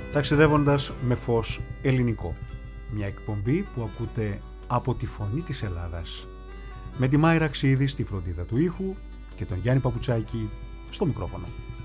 ταξιδεύοντας με φως ελληνικό. Μια εκπομπή που ακούτε από τη Φωνή της Ελλάδας, με τη Μάιρα Ξίδη στη φροντίδα του ήχου και τον Γιάννη Παπουτσάκη στο μικρόφωνο.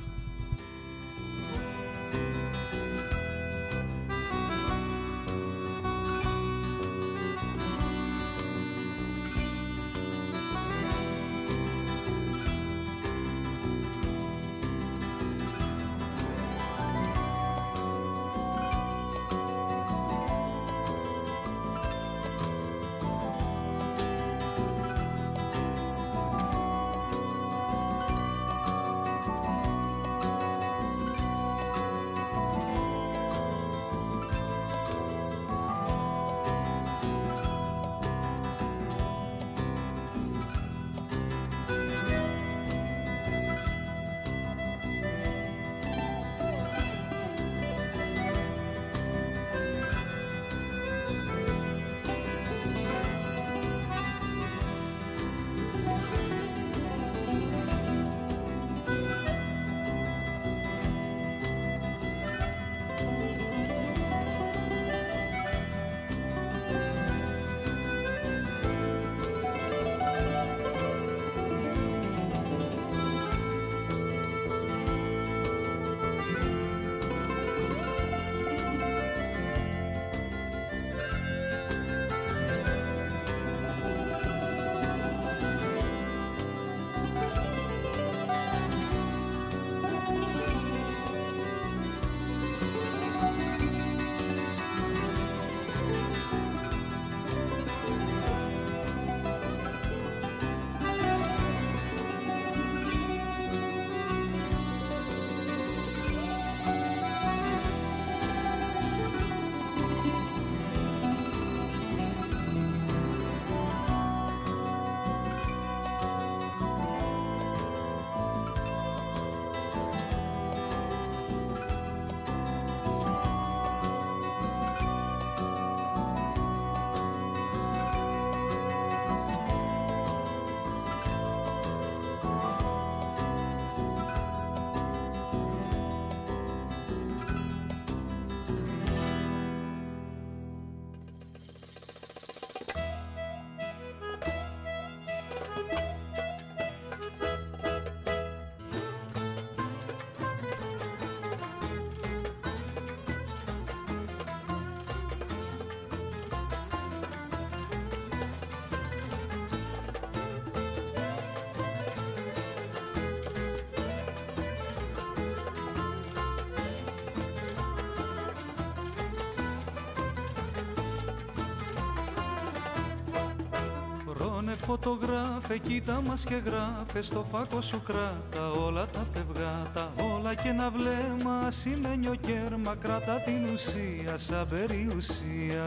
Φωτογράφε, κοίτα μας και γράφε, στο φάκο σου κράτα όλα τα φευγάτα, όλα και ένα βλέμμα, ασημένιο κέρμα, κράτα την ουσία σαν περιουσία.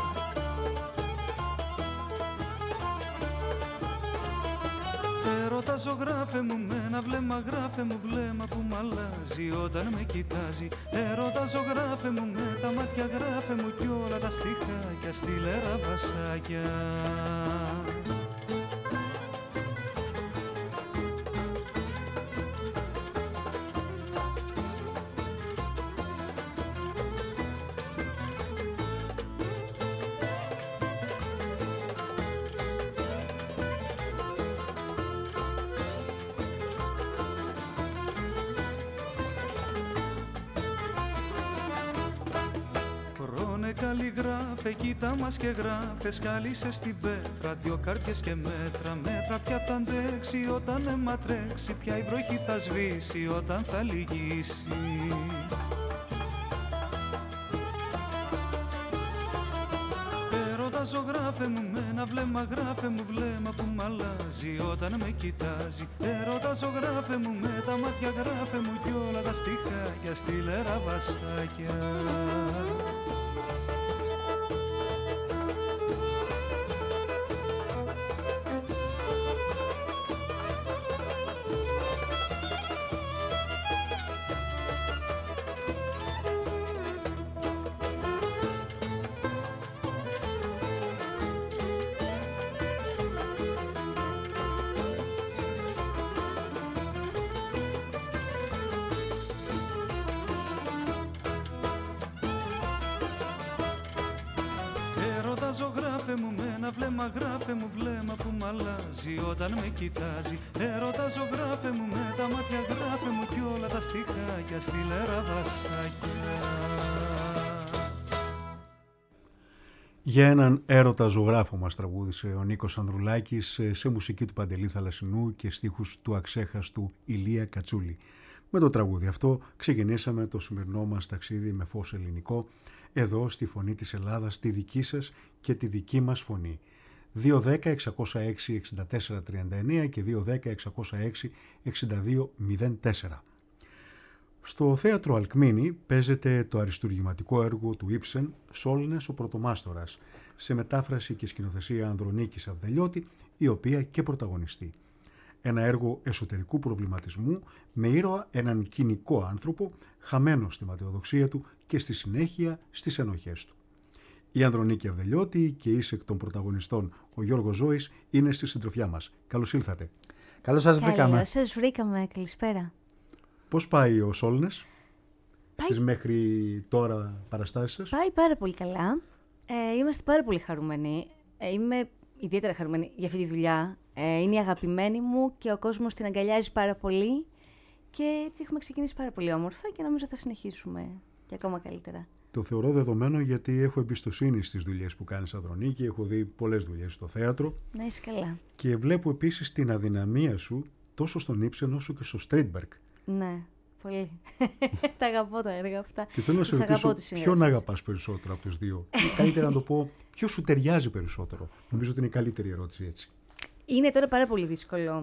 Έρωτα ζωγράφε μου με ένα βλέμμα, γράφε μου βλέμμα που μ' αλλάζει όταν με κοιτάζει. Έρωτα ζωγράφε μου με τα μάτια, γράφε μου κι όλα τα στιχάκια, στυλερά βασάκια. Καλλιγράφε, κοίτα μας και γράφε, σκάλισε στην πέτρα δυο κάρτες και μέτρα. Μέτρα πια θα αντέξει όταν αίμα τρέξει, πια η βροχή θα σβήσει όταν θα λυγίσει. Έρωτα ζωγράφε μου με ένα βλέμμα, γράφε μου βλέμμα που μ' αλλάζει όταν με κοιτάζει. Έρωτα ζωγράφε μου με τα μάτια, γράφε μου κι όλα τα στιχάκια, στυλερά βασάκια. ζωγράφε μου με ένα βλέμμα, γράφε μου βλέμμα που μ' αλλάζει όταν με κοιτάζει. Έρωτα ζωγράφε μου με τα μάτια, γράφε μου κι όλα τα στιχάκια στη λέρα βασάκια. Για έναν έρωτα ζωγράφο μας τραγούδισε ο Νίκος Ανδρουλάκης σε μουσική του Παντελή Θαλασσινού και στίχους του αξέχαστου Ηλία Κατσούλη. Με το τραγούδι αυτό ξεκινήσαμε το σημερινό μας ταξίδι με φως ελληνικό, εδώ στη Φωνή της Ελλάδας, τη δική σας και τη δική μας φωνή. 210-606-6439 και 210-606-6204. Στο θέατρο Αλκμήνη παίζεται το αριστουργηματικό έργο του Ήψεν «Σόλνες ο Πρωτομάστορας», σε μετάφραση και σκηνοθεσία Ανδρονίκης Αυδελιώτη, η οποία και πρωταγωνιστεί. Ένα έργο εσωτερικού προβληματισμού με ήρωα έναν κοινικό άνθρωπο χαμένο στη ματαιοδοξία του και στη συνέχεια στις ενοχές του. Η Ανδρονίκη Αυδελιώτη και εις εκ των πρωταγωνιστών ο Γιώργος Ζώης είναι στη συντροφιά μας. Καλώς ήλθατε. Καλώς σας βρήκαμε. Καλώς σας βρήκαμε. Καλησπέρα. Πώς πάει ο Σόλνες στις μέχρι τώρα παραστάσεις σας? Πάει πάρα πολύ καλά. Είμαστε πάρα πολύ χαρούμενοι. Είμαι ιδιαίτερα χαρούμενη για αυτή τη δουλειά. Είναι η αγαπημένη μου και ο κόσμος την αγκαλιάζει πάρα πολύ. Και έτσι έχουμε ξεκινήσει πάρα πολύ όμορφα και νομίζω θα συνεχίσουμε και ακόμα καλύτερα. Το θεωρώ δεδομένο γιατί έχω εμπιστοσύνη στις δουλειές που κάνεις, Ανδρονίκη. Έχω δει πολλές δουλειές στο θέατρο. Να είσαι καλά. Και βλέπω επίσης την αδυναμία σου τόσο στον Ήψεν όσο και στο Στρίτμπεργκ. Ναι, πολύ. Τα αγαπώ τα έργα αυτά. Και θέλω να σε ρωτήσω ποιον αγαπάς περισσότερο από τους δύο. Καλύτερα να το πω, ποιος σου ταιριάζει περισσότερο. Νομίζω ότι είναι η καλύτερη ερώτηση έτσι. Είναι τώρα πάρα πολύ δύσκολο.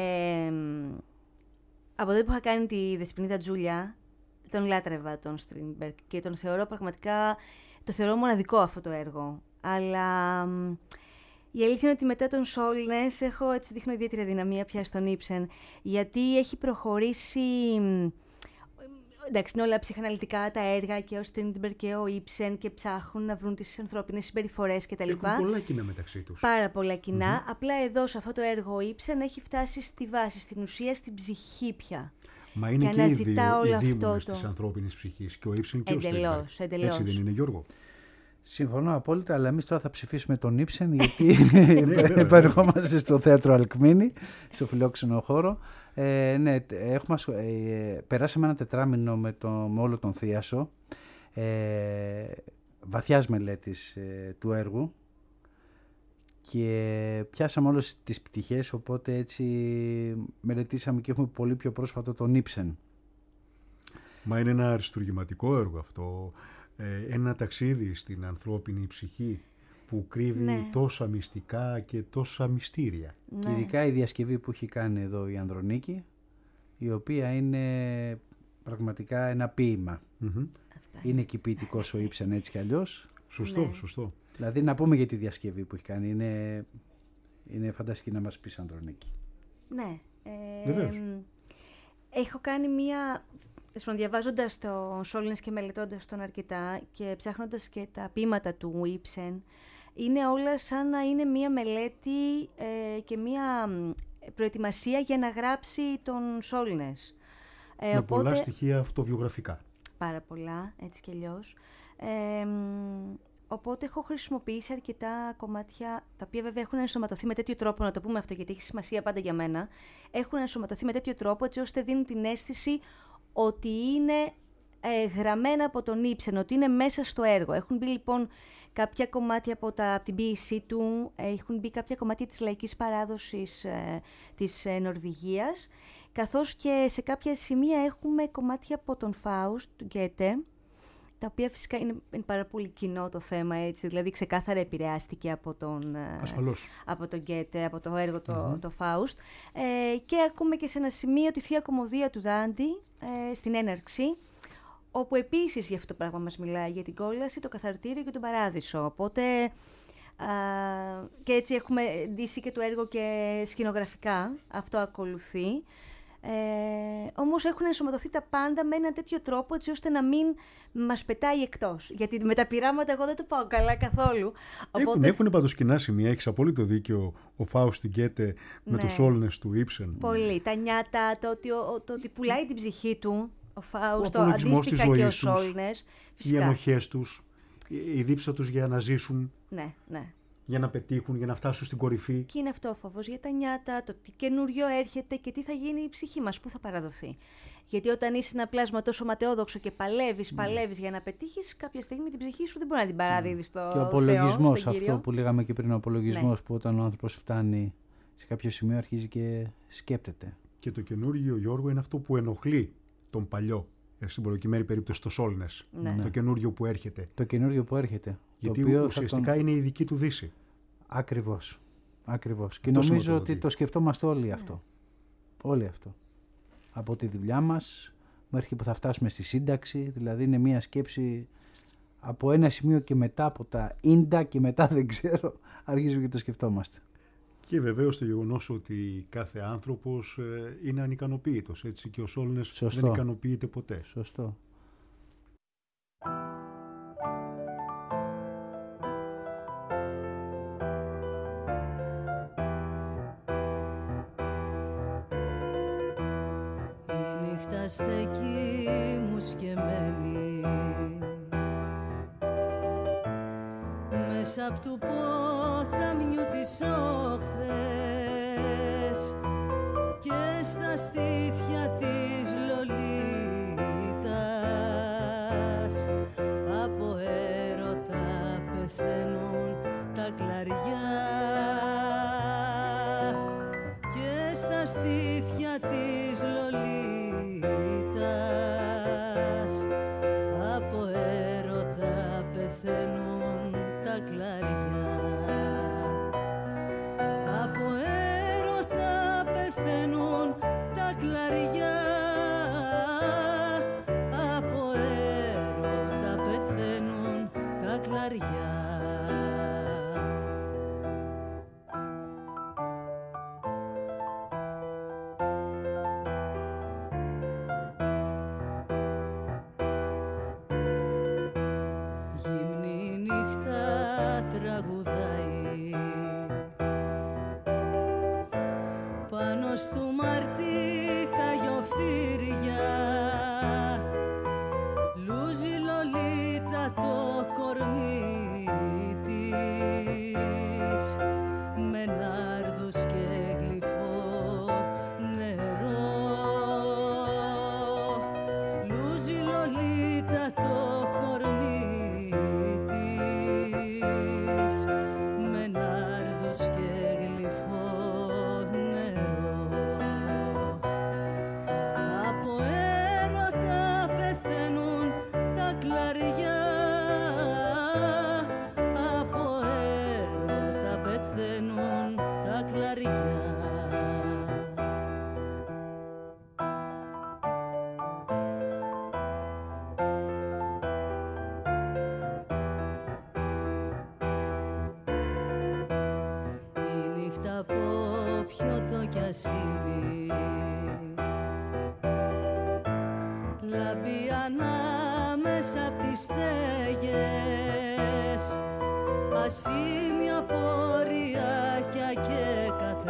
Από τότε που είχα κάνει τη Δεσποινίδα Τζούλια, τον λάτρευα τον Στρίτμπεργκ και τον θεωρώ πραγματικά, το θεωρώ μοναδικό αυτό το έργο. Αλλά η αλήθεια είναι ότι μετά τον Σόλνες δείχνω ιδιαίτερη δυναμία πια στον Ήψεν, γιατί έχει προχωρήσει. Εντάξει, είναι όλα ψυχαναλυτικά τα έργα και ο Στρίτμπεργκ και ο Ήψεν και ψάχνουν να βρουν τις ανθρώπινες συμπεριφορές κτλ. Έχουν πολλά κοινά μεταξύ τους. Πάρα πολλά κοινά. Απλά εδώ σε αυτό το έργο ο Ήψεν έχει φτάσει στη βάση, στην ουσία, στην ψυχή πια. Μα είναι και οι δύο οι δήμονες της ανθρώπινης ψυχής, και ο Ήψεν και ο Στρίτμπεργκ. Έτσι δεν είναι, Γιώργο? Συμφωνώ απόλυτα, αλλά εμείς τώρα θα ψηφίσουμε τον Ήψεν, γιατί επανερχόμαστε στο θέατρο Αλκμήνη, στο φιλόξενο χώρο. Ναι, περάσαμε ένα τετράμινο με όλο τον Θίασο, βαθιάς μελέτης του έργου, και πιάσαμε όλες τις πτυχές, οπότε έτσι μελετήσαμε και έχουμε πολύ πιο πρόσφατο τον Ήψεν. Μα είναι ένα αριστουργηματικό έργο αυτό, ένα ταξίδι στην ανθρώπινη ψυχή που κρύβει τόσα μυστικά και τόσα μυστήρια. Και ειδικά η διασκευή που έχει κάνει εδώ η Ανδρονίκη, η οποία είναι πραγματικά ένα ποίημα. Είναι και ποιητικός ο Ήψεν έτσι κι αλλιώς. Σωστό. Δηλαδή να πούμε για τη διασκευή που έχει κάνει, είναι φανταστική, να μας πεις, Ανδρονίκη. Ναι. Βεβαίως. Έχω κάνει μία... Διαβάζοντας τον Σόλνες και μελετώντας τον αρκετά και ψάχνοντας και τα ποίηματα του Ήψεν, είναι όλα σαν να είναι μία μελέτη και μία προετοιμασία για να γράψει τον Σόλνες. Με πολλά στοιχεία αυτοβιογραφικά. Πάρα πολλά, έτσι κι αλλιώς. Οπότε έχω χρησιμοποιήσει αρκετά κομμάτια, τα οποία βέβαια έχουν ενσωματωθεί με τέτοιο τρόπο, να το πούμε αυτό γιατί έχει σημασία πάντα για μένα, έχουν ενσωματωθεί με τέτοιο τρόπο έτσι ώστε δίνουν την αίσθηση ότι είναι γραμμένα από τον Ήψεν, ότι είναι μέσα στο έργο. Έχουν μπει λοιπόν κάποια κομμάτια από την ποίησή του, έχουν μπει κάποια κομμάτια της λαϊκής παράδοσης της Νορβηγίας, καθώς και σε κάποια σημεία έχουμε κομμάτια από τον Φάουστ, του Γκέτε, τα οποία φυσικά είναι πάρα πολύ κοινό το θέμα, έτσι, δηλαδή ξεκάθαρα επηρεάστηκε από τον Γκέτε, από το έργο το Φάουστ, και ακούμε και σε ένα σημείο τη Θεία Κομμωδία του Δάντη, στην έναρξη, όπου επίσης για αυτό το πράγμα μας μιλάει, για την κόλαση, το καθαρτήριο και τον παράδεισο. Οπότε και έτσι έχουμε ντύσει και το έργο και σκηνογραφικά, αυτό ακολουθεί. Όμως έχουν ενσωματωθεί τα πάντα με ένα τέτοιο τρόπο έτσι ώστε να μην μας πετάει εκτός. Γιατί με τα πειράματα εγώ δεν το πάω καλά καθόλου. Έχουν πάντως κοινά σημεία, έχεις απόλυτο δίκιο, ο Φάουστ Γκέτε με το Σόλνες του Ήψεν. Πολύ. Τα νιάτα, το ότι πουλάει την ψυχή του, ο Φάουστ, αντίστοιχα και ο Σόλνες. Οι ενοχές τους, η δίψα τους για να ζήσουν, Ναι, ναι. για να πετύχουν, για να φτάσουν στην κορυφή. Και είναι αυτό ο φόβος για τα νιάτα, το τι καινούριο έρχεται και τι θα γίνει η ψυχή μας, πού θα παραδοθεί. Γιατί όταν είσαι ένα πλάσμα τόσο ματαιόδοξο και παλεύεις για να πετύχεις, κάποια στιγμή την ψυχή σου δεν μπορεί να την παραδίδεις στο Θεό. Και ο απολογισμός, στον Κύριο. αυτό που λέγαμε και πριν, ο απολογισμός, που όταν ο άνθρωπος φτάνει σε κάποιο σημείο αρχίζει και σκέπτεται. Και το καινούργιο, Γιώργο, είναι αυτό που ενοχλεί τον παλιό. Στην προκειμένη περίπτωση το Σόλνες. Ναι. Το καινούργιο που έρχεται. Το καινούργιο που έρχεται. Γιατί το οποίο ουσιαστικά είναι η δική του Δύση. Ακριβώς. Και Αυτό νομίζω ότι το σκεφτόμαστε όλοι αυτό. Ναι. Όλοι αυτό. Από τη δουλειά μας μέχρι που θα φτάσουμε στη σύνταξη. Δηλαδή είναι μια σκέψη από ένα σημείο και μετά, από τα ίντα και μετά δεν ξέρω, αρχίζουμε και το σκεφτόμαστε. Και βεβαίως το γεγονός ότι κάθε άνθρωπος είναι ανικανοποίητος. Έτσι και ο Σόλνες δεν ικανοποιείται ποτέ. Σωστό. Η νύχτα στέκει μου σκεμμένη μέσα απ' του ποταμιού τις όχθες και στα στήθια της Λολίτας από έρωτα πεθαίνουν τα κλαριά και στα στήθια της Λολίτας από έρωτα πεθαίνουν τα κλαριά, από έρωτα πεθαίνουν τα κλαριά, από έρωτα πεθαίνουν τα κλαριά. Γυμνή νύχτα τραγουδάει πάνω στου Μαρτί τα γιοφύρια, λούζει Λολίτα το κορμί της με νάρδους και γλυφό νερό, λούζει Λολίτα το κορμί της με νάρδους και γλυφό νερό, από έρωτα πεθαίνουν τα κλαριά, από έρωτα πεθαίνουν τα κλαριά. Η νύχτα από πιωτό κι ασήμι λάμπει ανάμεσα απ' τις στέγες, ασήμια πορεία και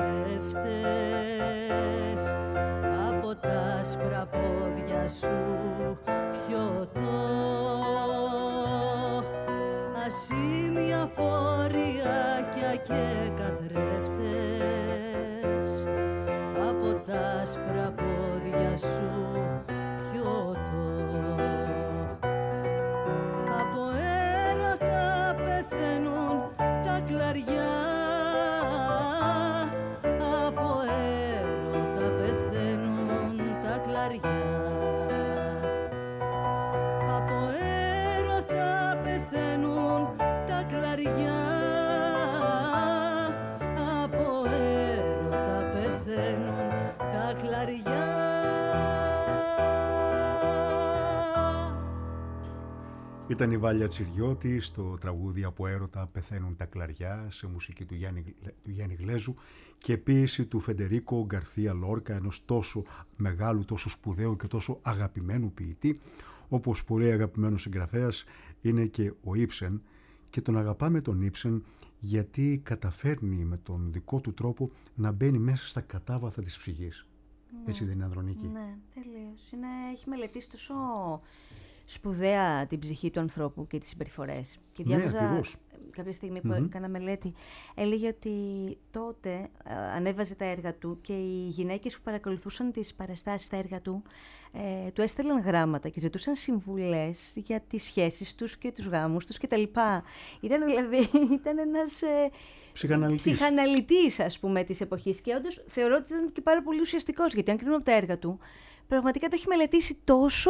καθρέφτες, από τα άσπρα πόδια σου πιωτό, ασήμια πορεία και καθρέφτες, από τα άσπρα πόδια σου πιωτό, από έρωτα πεθαίνουν τα κλαριά, από έρωτα πεθαίνουν τα κλαριά, από έρωτα πεθαίνουν τα κλαριά, από έρωτα πεθαίνουν τα κλαριά. Ήταν η Βάλια Τσιριώτη στο τραγούδι «Από έρωτα πεθαίνουν τα κλαριά» σε μουσική του Γιάννη Γλέζου και ποίηση του Φεντερίκο Γκαρθία Λόρκα, ενός τόσο μεγάλου, τόσο σπουδαίου και τόσο αγαπημένου ποιητή, όπως πολύ αγαπημένος συγγραφέας είναι και ο Ήψεν, και τον αγαπάμε τον Ήψεν γιατί καταφέρνει με τον δικό του τρόπο να μπαίνει μέσα στα κατάβαθα της ψυχής. Ναι. Έτσι δεν είναι, Ανδρονίκη? Ναι, τελείως. Έχει μελετήσει τόσο σπουδαία την ψυχή του ανθρώπου και τις συμπεριφορές. Και διάβαζα κάποια στιγμή που έκανα μελέτη, έλεγε ότι τότε ανέβαζε τα έργα του και οι γυναίκες που παρακολουθούσαν τις παραστάσεις στα έργα του του έστελναν γράμματα και ζητούσαν συμβουλές για τις σχέσεις τους και τους γάμους τους κτλ. Ήταν ένας ψυχαναλυτής, ας πούμε, της εποχής, και όντως θεωρώ ότι ήταν και πάρα πολύ ουσιαστικός, γιατί αν κρίνουμε από τα έργα του, πραγματικά το έχει μελετήσει τόσο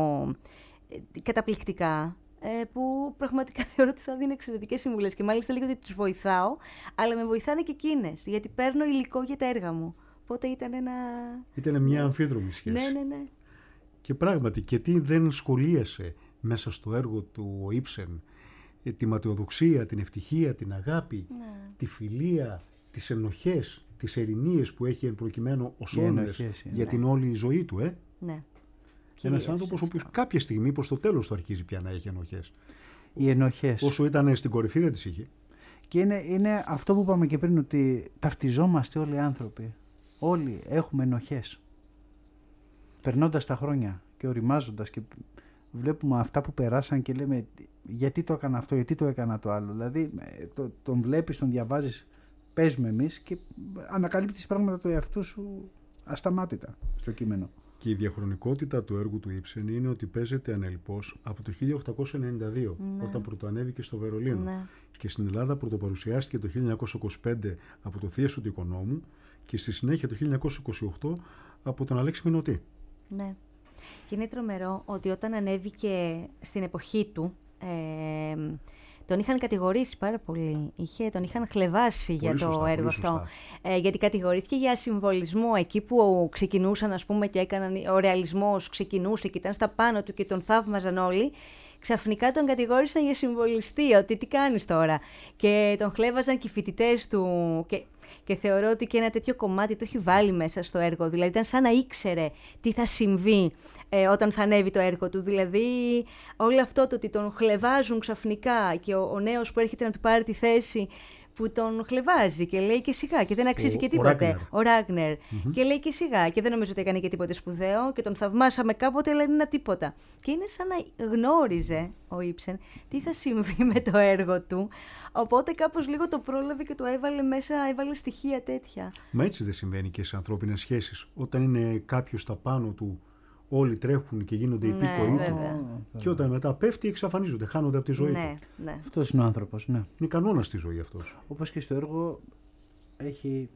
καταπληκτικά, που πραγματικά θεωρώ ότι θα δίνει εξαιρετικές συμβουλές, και μάλιστα λέγεται ότι τους βοηθάω, αλλά με βοηθάνε και εκείνες, γιατί παίρνω υλικό για τα έργα μου. Οπότε ήταν μια αμφίδρομη σχέση. Ναι. Και πράγματι, και τι δεν σχολίασε μέσα στο έργο του ο Ήψεν, τη ματαιοδοξία, την ευτυχία, την αγάπη, τη φιλία, τις ενοχές, τις ερηνίες που έχει εν προκειμένου ο Σόλνες για την όλη ζωή του. Ναι. Ένας άνθρωπος ο οποίος κάποια στιγμή προς το τέλος του αρχίζει πια να έχει ενοχές. Οι ενοχές. Όσο ήταν στην κορυφή δεν τις είχε. Και είναι αυτό που είπαμε και πριν, ότι ταυτιζόμαστε όλοι οι άνθρωποι. Όλοι έχουμε ενοχές. Περνώντας τα χρόνια και οριμάζοντας και βλέπουμε αυτά που περάσαν και λέμε γιατί το έκανα αυτό, γιατί το έκανα το άλλο. Δηλαδή τον βλέπεις, τον διαβάζεις, παίζουμε εμείς και ανακαλύπτεις πράγματα του εαυτού σου ασταμάτητα στο κείμενο. Και η διαχρονικότητα του έργου του Ήψεν είναι ότι παίζεται ανελιπώς από το 1892, όταν πρωτοανέβηκε στο Βερολίνο. Ναι. Και στην Ελλάδα πρωτοπαρουσιάστηκε το 1925 από το Θίασο του Οικονόμου και στη συνέχεια το 1928 από τον Αλέξη Μηνωτή. Ναι. Και είναι τρομερό ότι όταν ανέβηκε στην εποχή του, τον είχαν κατηγορήσει πάρα πολύ. Τον είχαν χλεβάσει για το έργο αυτό. Γιατί κατηγορήθηκε για συμβολισμό. Εκεί που ξεκινούσαν, ας πούμε, και έκαναν, ο ρεαλισμός ξεκινούσε και ήταν στα πάνω του και τον θαύμαζαν όλοι, ξαφνικά τον κατηγόρησαν για συμβολιστή, ότι τι κάνεις τώρα. Και τον χλέβαζαν και οι φοιτητές του. Και θεωρώ ότι και ένα τέτοιο κομμάτι το έχει βάλει μέσα στο έργο. Δηλαδή ήταν σαν να ήξερε τι θα συμβεί όταν θα ανέβει το έργο του. Δηλαδή όλο αυτό το ότι τον χλεβάζουν ξαφνικά και ο νέος που έρχεται να του πάρει τη θέση, που τον χλεβάζει και λέει και σιγά και δεν αξίζει και τίποτε. Ο Ράγνερ. Και λέει και σιγά και δεν νομίζω ότι έκανε και τίποτε σπουδαίο και τον θαυμάσαμε κάποτε, αλλά είναι ένα τίποτα. Και είναι σαν να γνώριζε ο Ήψεν τι θα συμβεί με το έργο του. Οπότε κάπως λίγο το πρόλαβε και το έβαλε μέσα, έβαλε στοιχεία τέτοια. Μα έτσι δεν συμβαίνει και σε ανθρώπινες σχέσεις. Όταν είναι κάποιος στα πάνω του, όλοι τρέχουν και γίνονται υπήκοοι του, και όταν μετά πέφτει εξαφανίζονται, χάνονται από τη ζωή του. Ναι. Αυτός είναι ο άνθρωπος, ναι. Είναι κανόνας στη ζωή αυτός. Όπως και στο έργο έχει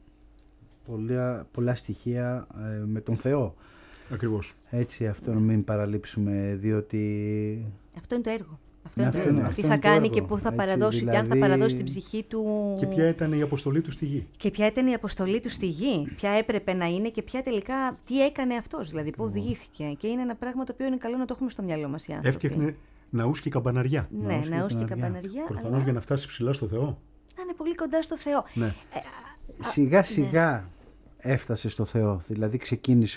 πολλά στοιχεία με τον Θεό. Ακριβώς. Έτσι, αυτό να μην παραλείψουμε, διότι... Αυτό είναι το έργο. Τι θα κάνει και πού θα παραδώσει, δηλαδή... και αν θα παραδώσει την ψυχή του. Και ποια ήταν η αποστολή του στη γη. Ποια έπρεπε να είναι και ποια τελικά τι έκανε αυτός, δηλαδή πού οδηγήθηκε. Και είναι ένα πράγμα το οποίο είναι καλό να το έχουμε στο μυαλό μας οι άνθρωποι. Έφτιαχνε ναούς και καμπαναριά. Ναι, ναούς και καμπαναριά. Προφανώς αλλά... για να φτάσει ψηλά στο Θεό. Να είναι πολύ κοντά στο Θεό. Ναι. Σιγά σιγά έφτασε στο Θεό. Δηλαδή ξεκίνησε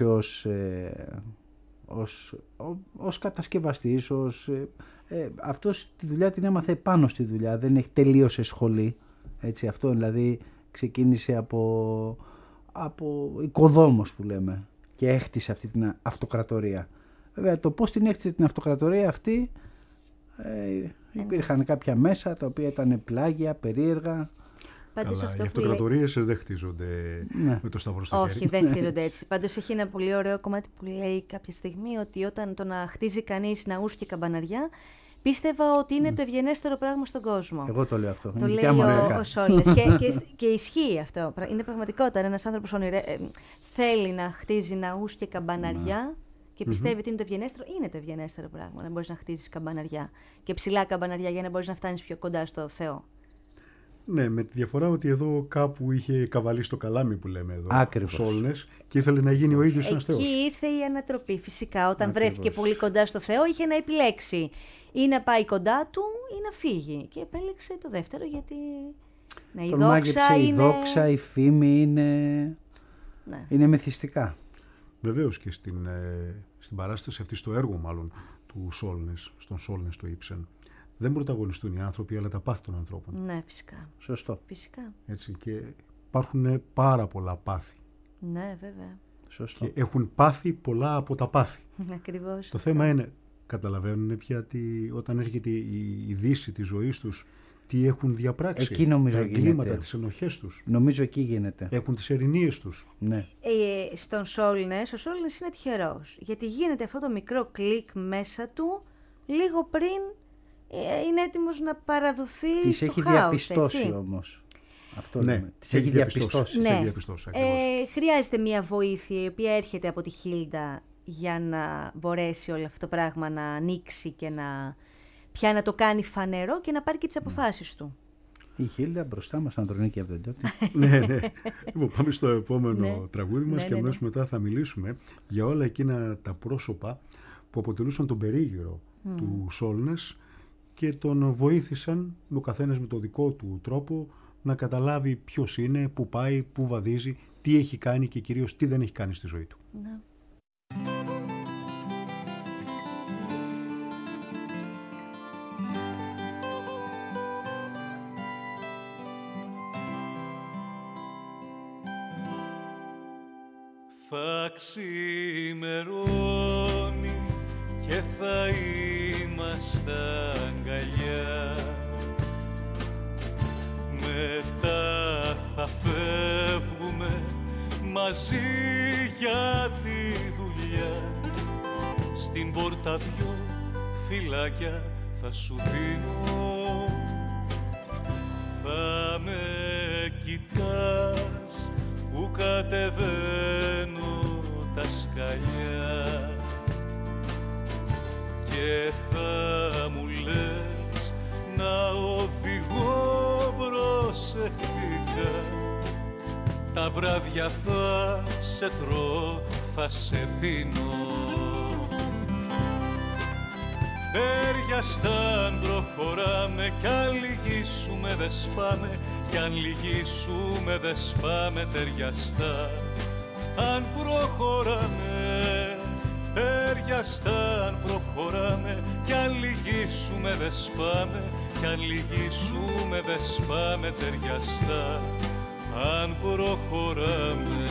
ως κατασκευαστής, αυτός τη δουλειά την έμαθε πάνω στη δουλειά, δεν έχει τελείωσε σχολή, έτσι, αυτό δηλαδή ξεκίνησε από οικοδόμος που λέμε και έχτισε αυτή την αυτοκρατορία. Βέβαια το πώς την έχτισε την αυτοκρατορία αυτή, υπήρχαν κάποια μέσα τα οποία ήταν πλάγια, περίεργα. Καλά, οι αυτοκρατορίες δεν χτίζονται με το σταυρό στο χέρι. Όχι, δεν χτίζονται έτσι. Πάντως έχει ένα πολύ ωραίο κομμάτι που λέει κάποια στιγμή ότι όταν το να χτίζει κανείς ναούς και καμπαναριά, πίστευα ότι είναι το ευγενέστερο πράγμα στον κόσμο. Εγώ το λέω αυτό. Το λέει ο Σόλνες. και ισχύει αυτό. Είναι πραγματικότητα. Ένας άνθρωπος θέλει να χτίζει ναούς και καμπαναριά και πιστεύει ότι είναι το ευγενέστερο. Είναι το ευγενέστερο πράγμα να μπορείς να χτίζεις καμπαναριά και ψηλά καμπαναριά για να μπορείς να φτάνεις πιο κοντά στο Θεό. Ναι, με τη διαφορά ότι εδώ κάπου είχε καβαλήσει το καλάμι που λέμε εδώ. Ακριβώς. Ο Σόλνες και ήθελε να γίνει ο ίδιος ένας Θεός. Εκεί ήρθε η ανατροπή. Φυσικά, όταν βρέθηκε πολύ κοντά στο Θεό, είχε να επιλέξει ή να πάει κοντά του ή να φύγει. Και επέλεξε το δεύτερο, γιατί. Ναι, η δόξα, η φήμη είναι μεθυστικά. Βεβαίως και στην παράσταση αυτή, στο έργο μάλλον του Σόλνες, στον Σόλνες το Ήψεν, δεν πρωταγωνιστούν οι άνθρωποι, αλλά τα πάθη των ανθρώπων. Ναι, φυσικά. Σωστό. Φυσικά. Έτσι, και υπάρχουν πάρα πολλά πάθη. Ναι, βέβαια. Σωστό. Και έχουν πάθει πολλά από τα πάθη. Ακριβώς. Το θέμα είναι καταλαβαίνουν πια όταν έρχεται η δύση της ζωής τους, τι έχουν διαπράξει, εκεί νομίζω τα εγκλήματα, γίνεται. τις ενοχές τους. Νομίζω εκεί γίνεται. Έχουν τις ερηνίες τους. Ναι. Στον Σόλνες, ο Σόλνες είναι τυχερός, γιατί γίνεται αυτό το μικρό κλικ μέσα του, λίγο πριν είναι έτοιμος να παραδοθεί Της στο έχει χάος, διαπιστώσει έτσι. όμως. Αυτό Ναι, λέμε. Της έχει διαπιστώσει. Ναι. Ναι. ακριβώς. Χρειάζεται μια βοήθεια η οποία έρχεται από τη Χίλντα για να μπορέσει όλο αυτό το πράγμα να ανοίξει και πια να το κάνει φανερό και να πάρει και τις αποφάσεις του. Η Χίλντα μπροστά μας, Ανδρονίκη Αυδεντώτη. Ναι. Λοιπόν, πάμε στο επόμενο Ναι. τραγούδι μας Ναι, και ναι, αμέσως μετά θα μιλήσουμε για όλα εκείνα τα πρόσωπα που αποτελούσαν τον περίγυρο του Σόλνες και τον βοήθησαν ο καθένας με το δικό του τρόπο να καταλάβει ποιος είναι, πού πάει, πού βαδίζει, τι έχει κάνει και κυρίως τι δεν έχει κάνει στη ζωή του. Ναι. Θα ξημερώνει και θα είμαστε αγκαλιά, μετά θα φεύγουμε μαζί για τη δουλειά. Στην πόρτα δυο φυλάκια θα σου δίνω, θα με κοιτάς που κατεβαίνω τα σκαλιά και θα μου λες να οδηγώ προσεκτικά. Τα βράδια θα σε τρώω, θα σε πίνω, ταιριαστά αν προχωράμε κι αν λυγίσουμε δε σπάμε, κι αν λυγίσουμε δε σπάμε ταιριαστά. Αν προχωράμε, ταιριαστά αν προχωράμε, κι αν λυγίσουμε δε σπάμε, κι αν λυγίσουμε δε σπάμε ταιριαστά. Αν προχωράμε.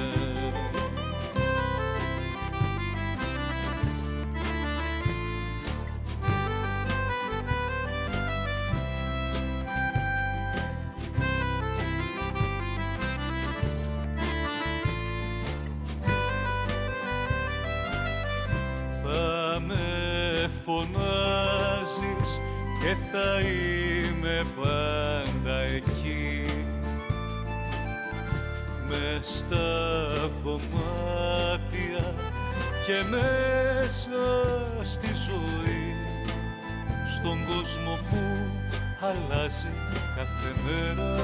Φωνάζεις και θα είμαι πάντα εκεί, μες στα δωμάτια και μέσα στη ζωή, στον κόσμο που αλλάζει κάθε μέρα,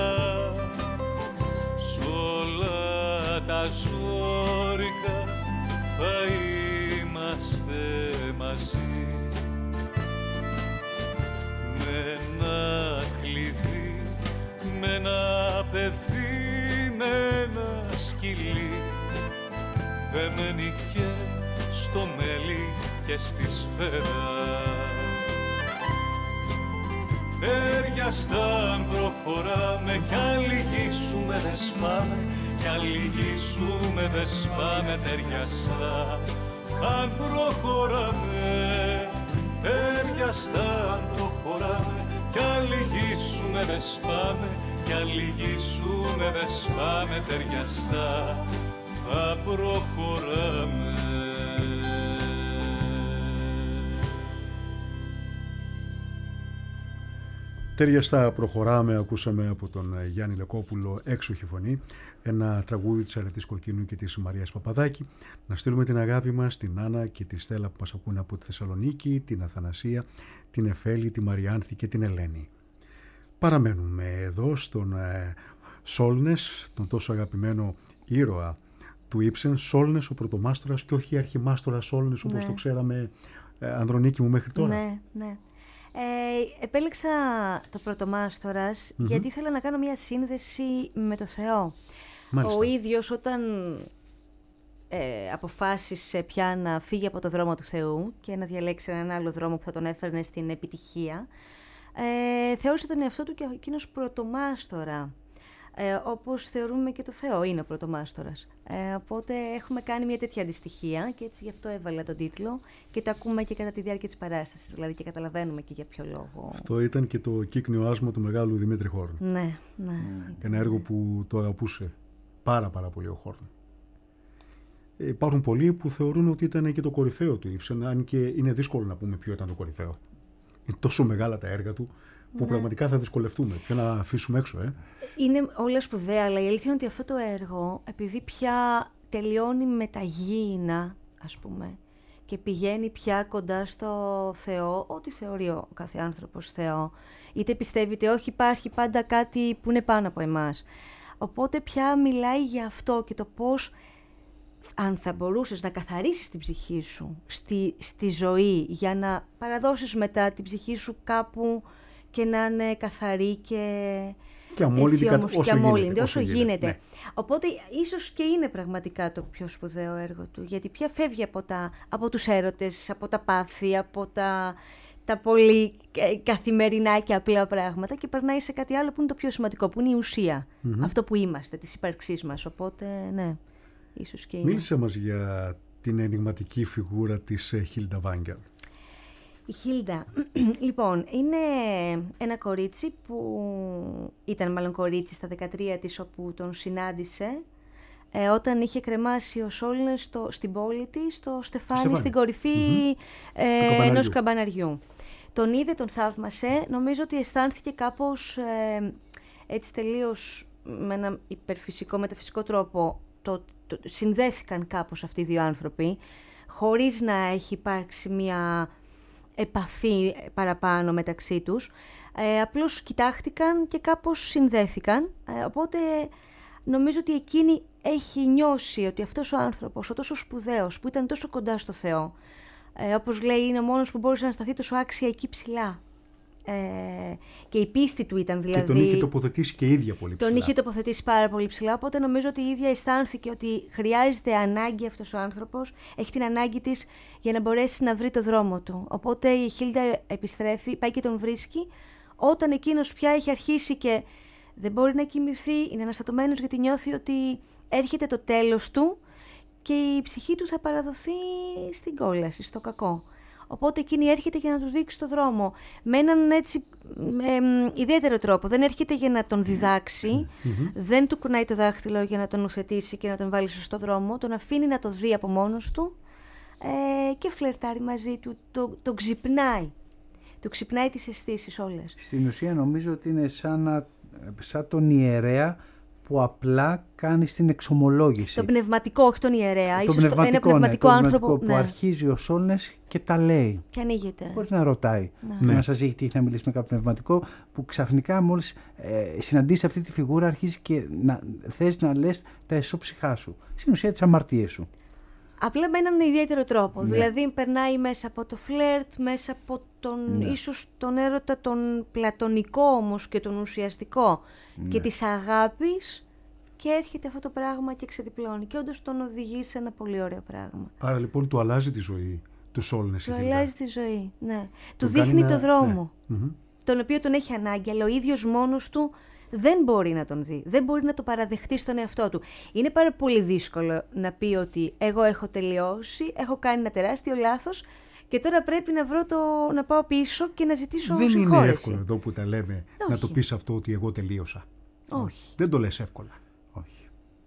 σ' όλα τα ζώρικα θα είμαστε μαζί, με ένα κλειδί, με ένα παιδί, με ένα σκυλί, δεμένοι και στο μέλι και στη σφαίρα. Ταιριαστά αν προχωράμε κι αν λυγίσουμε δε σπάμε, κι αν λυγίσουμε δε σπάμε ταιριαστά. Αν προχωράμε, ταιριαστά αν προχωράμε, κι αν λυγίσουμε δε σπάμε, κι αν λυγίσουμε δε σπάμε ταιριαστά, θα προχωράμε. Ταιριαστά προχωράμε, ακούσαμε από τον Γιάννη Λεκόπουλο έξοχη φωνή, ένα τραγούδι της Αρετής Κοκκίνου και της Μαρίας Παπαδάκη. Να στείλουμε την αγάπη μας στην Άννα και τη Στέλλα που μας ακούνε από τη Θεσσαλονίκη, την Αθανασία, την Εφέλη, τη Μαριάνθη και την Ελένη. Παραμένουμε εδώ στον Σόλνες, τον τόσο αγαπημένο ήρωα του Ήψεν, Σόλνες ο πρωτομάστορας και όχι αρχιμάστορα Σόλνες όπως το ξέραμε, Ανδρονίκη μου, μέχρι τώρα. Ναι, ναι. Επέλεξα το πρωτομάστορας γιατί ήθελα να κάνω μια σύνδεση με το Θεό. Μάλιστα. Ο ίδιος όταν αποφάσισε πια να φύγει από το δρόμο του Θεού και να διαλέξει έναν άλλο δρόμο που θα τον έφερνε στην επιτυχία, θεώρησε τον εαυτό του και εκείνος πρωτομάστορα. Όπως θεωρούμε και το Θεό είναι ο πρωτομάστορας. Οπότε έχουμε κάνει μια τέτοια αντιστοιχία και έτσι γι' αυτό έβαλα τον τίτλο και το ακούμε και κατά τη διάρκεια της παράστασης, δηλαδή και καταλαβαίνουμε και για ποιο λόγο. Αυτό ήταν και το κύκνιο άσμα του μεγάλου Δημήτρη Χόρν. Ναι. Ένα έργο που το αγαπούσε πάρα πολύ ο Χόρν. Υπάρχουν πολλοί που θεωρούν ότι ήταν και το κορυφαίο του Ibsen, αν και είναι δύσκολο να πούμε ποιο ήταν το κορυφαίο. Είναι τόσο μεγάλα τα έργα του που πραγματικά θα δυσκολευτούμε. Ποιο να αφήσουμε έξω, Είναι όλα σπουδαία, αλλά η αλήθεια είναι ότι αυτό το έργο, επειδή πια τελειώνει με τα γήινα, ας πούμε, και πηγαίνει πια κοντά στο Θεό, ό,τι θεωρεί ο κάθε άνθρωπος Θεό, είτε πιστεύει είτε όχι, υπάρχει πάντα κάτι που είναι πάνω από εμάς. Οπότε πια μιλάει για αυτό και το πώς, αν θα μπορούσες να καθαρίσεις την ψυχή σου στη ζωή για να παραδώσεις μετά την ψυχή σου κάπου και να είναι καθαρή και αμόλυντη όσο γίνεται. Ναι. Οπότε ίσως και είναι πραγματικά το πιο σπουδαίο έργο του, γιατί πια φεύγει από τους έρωτες, από τα πάθη, από τα πολύ καθημερινά και απλά πράγματα και περνάει σε κάτι άλλο που είναι το πιο σημαντικό, που είναι η ουσία. Αυτό που είμαστε, της ύπαρξής μας. Οπότε, ναι, ίσως και είναι. Μίλησε μας για την ενιγματική φιγούρα της Χίλντα Βάγκερ. Η Χίλντα, λοιπόν, είναι ένα κορίτσι που ήταν μάλλον κορίτσι στα 13 της, όπου τον συνάντησε όταν είχε κρεμάσει ο Σόλνες στην πόλη της, στο Στεφάνι, στην κορυφή ενός καμπαναριού. Τον είδε, τον θαύμασε, νομίζω ότι αισθάνθηκε κάπως έτσι τελείως με ένα υπερφυσικό, μεταφυσικό τρόπο. Συνδέθηκαν κάπως αυτοί οι δύο άνθρωποι, χωρίς να έχει υπάρξει μια επαφή παραπάνω μεταξύ τους. Απλώς κοιτάχτηκαν και κάπως συνδέθηκαν. Οπότε νομίζω ότι εκείνη έχει νιώσει ότι αυτός ο άνθρωπος, ο τόσο σπουδαίος, που ήταν τόσο κοντά στο Θεό, όπως λέει, είναι ο μόνος που μπόρεσε να σταθεί τόσο άξια εκεί ψηλά. Και η πίστη του ήταν δηλαδή... Και τον είχε τοποθετήσει και η ίδια πολύ ψηλά. Τον είχε τοποθετήσει πάρα πολύ ψηλά, οπότε νομίζω ότι η ίδια αισθάνθηκε ότι χρειάζεται ανάγκη αυτός ο άνθρωπος, έχει την ανάγκη της για να μπορέσει να βρει το δρόμο του. Οπότε η Χίλντα επιστρέφει, πάει και τον βρίσκει, όταν εκείνος πια έχει αρχίσει και δεν μπορεί να κοιμηθεί, είναι αναστατωμένος γιατί νιώθει ότι έρχεται το τέλος του και η ψυχή του θα παραδοθεί στην κόλαση, στο κακό. Οπότε εκείνη έρχεται για να του δείξει το δρόμο. Με έναν έτσι ιδιαίτερο τρόπο. Δεν έρχεται για να τον διδάξει, δεν του κουνάει το δάχτυλο για να τον ουθετήσει και να τον βάλει σωστό δρόμο. Τον αφήνει να το δει από μόνος του και φλερτάρει μαζί του. Τον ξυπνάει. Του ξυπνάει τις αισθήσεις όλες. Στην ουσία νομίζω ότι είναι σαν τον ιερέα που απλά κάνει την εξομολόγηση. Το πνευματικό, όχι τον ιερέα. Ίσως ένα πνευματικό άνθρωπο που ναι. Αρχίζει ο Σόλνες και τα λέει. Και ανοίγεται. Χωρίς να ρωτάει. Ναι. Να σας έχει τύχει να μιλήσει με κάποιο πνευματικό που ξαφνικά μόλις συναντήσει αυτή τη φιγούρα αρχίζει και θες να λες τα εσώψυχά σου. Στην ουσία τις αμαρτίες σου. Απλά με έναν ιδιαίτερο τρόπο. Ναι. Δηλαδή περνάει μέσα από το φλερτ, μέσα από τον ίσως τον έρωτα, τον πλατωνικό όμως και τον ουσιαστικό και της αγάπης, και έρχεται αυτό το πράγμα και ξεδιπλώνει και όντως τον οδηγεί σε ένα πολύ ωραίο πράγμα. Άρα λοιπόν του αλλάζει τη ζωή του Σόλνες. Του αλλάζει τη ζωή, ναι. Του δείχνει το δρόμο, τον οποίο τον έχει ανάγκη, αλλά ο ίδιος μόνος του δεν μπορεί να τον δει, δεν μπορεί να το παραδεχτεί στον εαυτό του. Είναι πάρα πολύ δύσκολο να πει ότι εγώ έχω τελειώσει, έχω κάνει ένα τεράστιο λάθος και τώρα πρέπει να πάω πίσω και να ζητήσω συγχώρεση. Δεν είναι εύκολο εδώ που τα λέμε. Όχι. Να το πεις αυτό ότι εγώ τελείωσα. Όχι. Δεν το λες εύκολα. Όχι.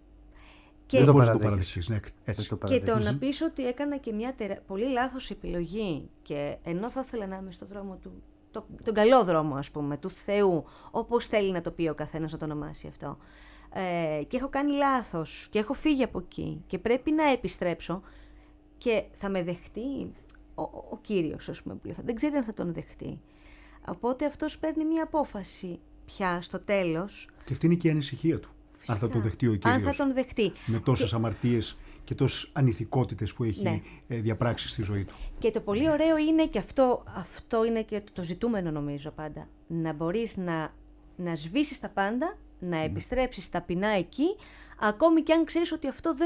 Και δεν μπορείς να το παραδεχτείς. Ναι, και το να πεις ότι έκανα και μια πολύ λάθος επιλογή και ενώ θα ήθελα να είμαι στον δρόμο του, τον καλό δρόμο, ας πούμε, του Θεού, όπως θέλει να το πει ο καθένας να το ονομάσει αυτό. Και έχω κάνει λάθος και έχω φύγει από εκεί και πρέπει να επιστρέψω και θα με δεχτεί ο Κύριος, ας πούμε, που δεν ξέρει αν θα τον δεχτεί. Οπότε αυτός παίρνει μια απόφαση πια στο τέλος. Και αυτή είναι και η ανησυχία του. Φυσικά. Αν θα τον δεχτεί ο Κύριος. Αν θα τον δεχτεί. Με τόσες αμαρτίες και τόσες ανηθικότητες που έχει διαπράξει στη ζωή του. Και το πολύ ωραίο είναι, και αυτό είναι και το ζητούμενο νομίζω πάντα, να μπορείς να σβήσεις τα πάντα, να επιστρέψεις ταπεινά εκεί, ακόμη και αν ξέρεις ότι αυτό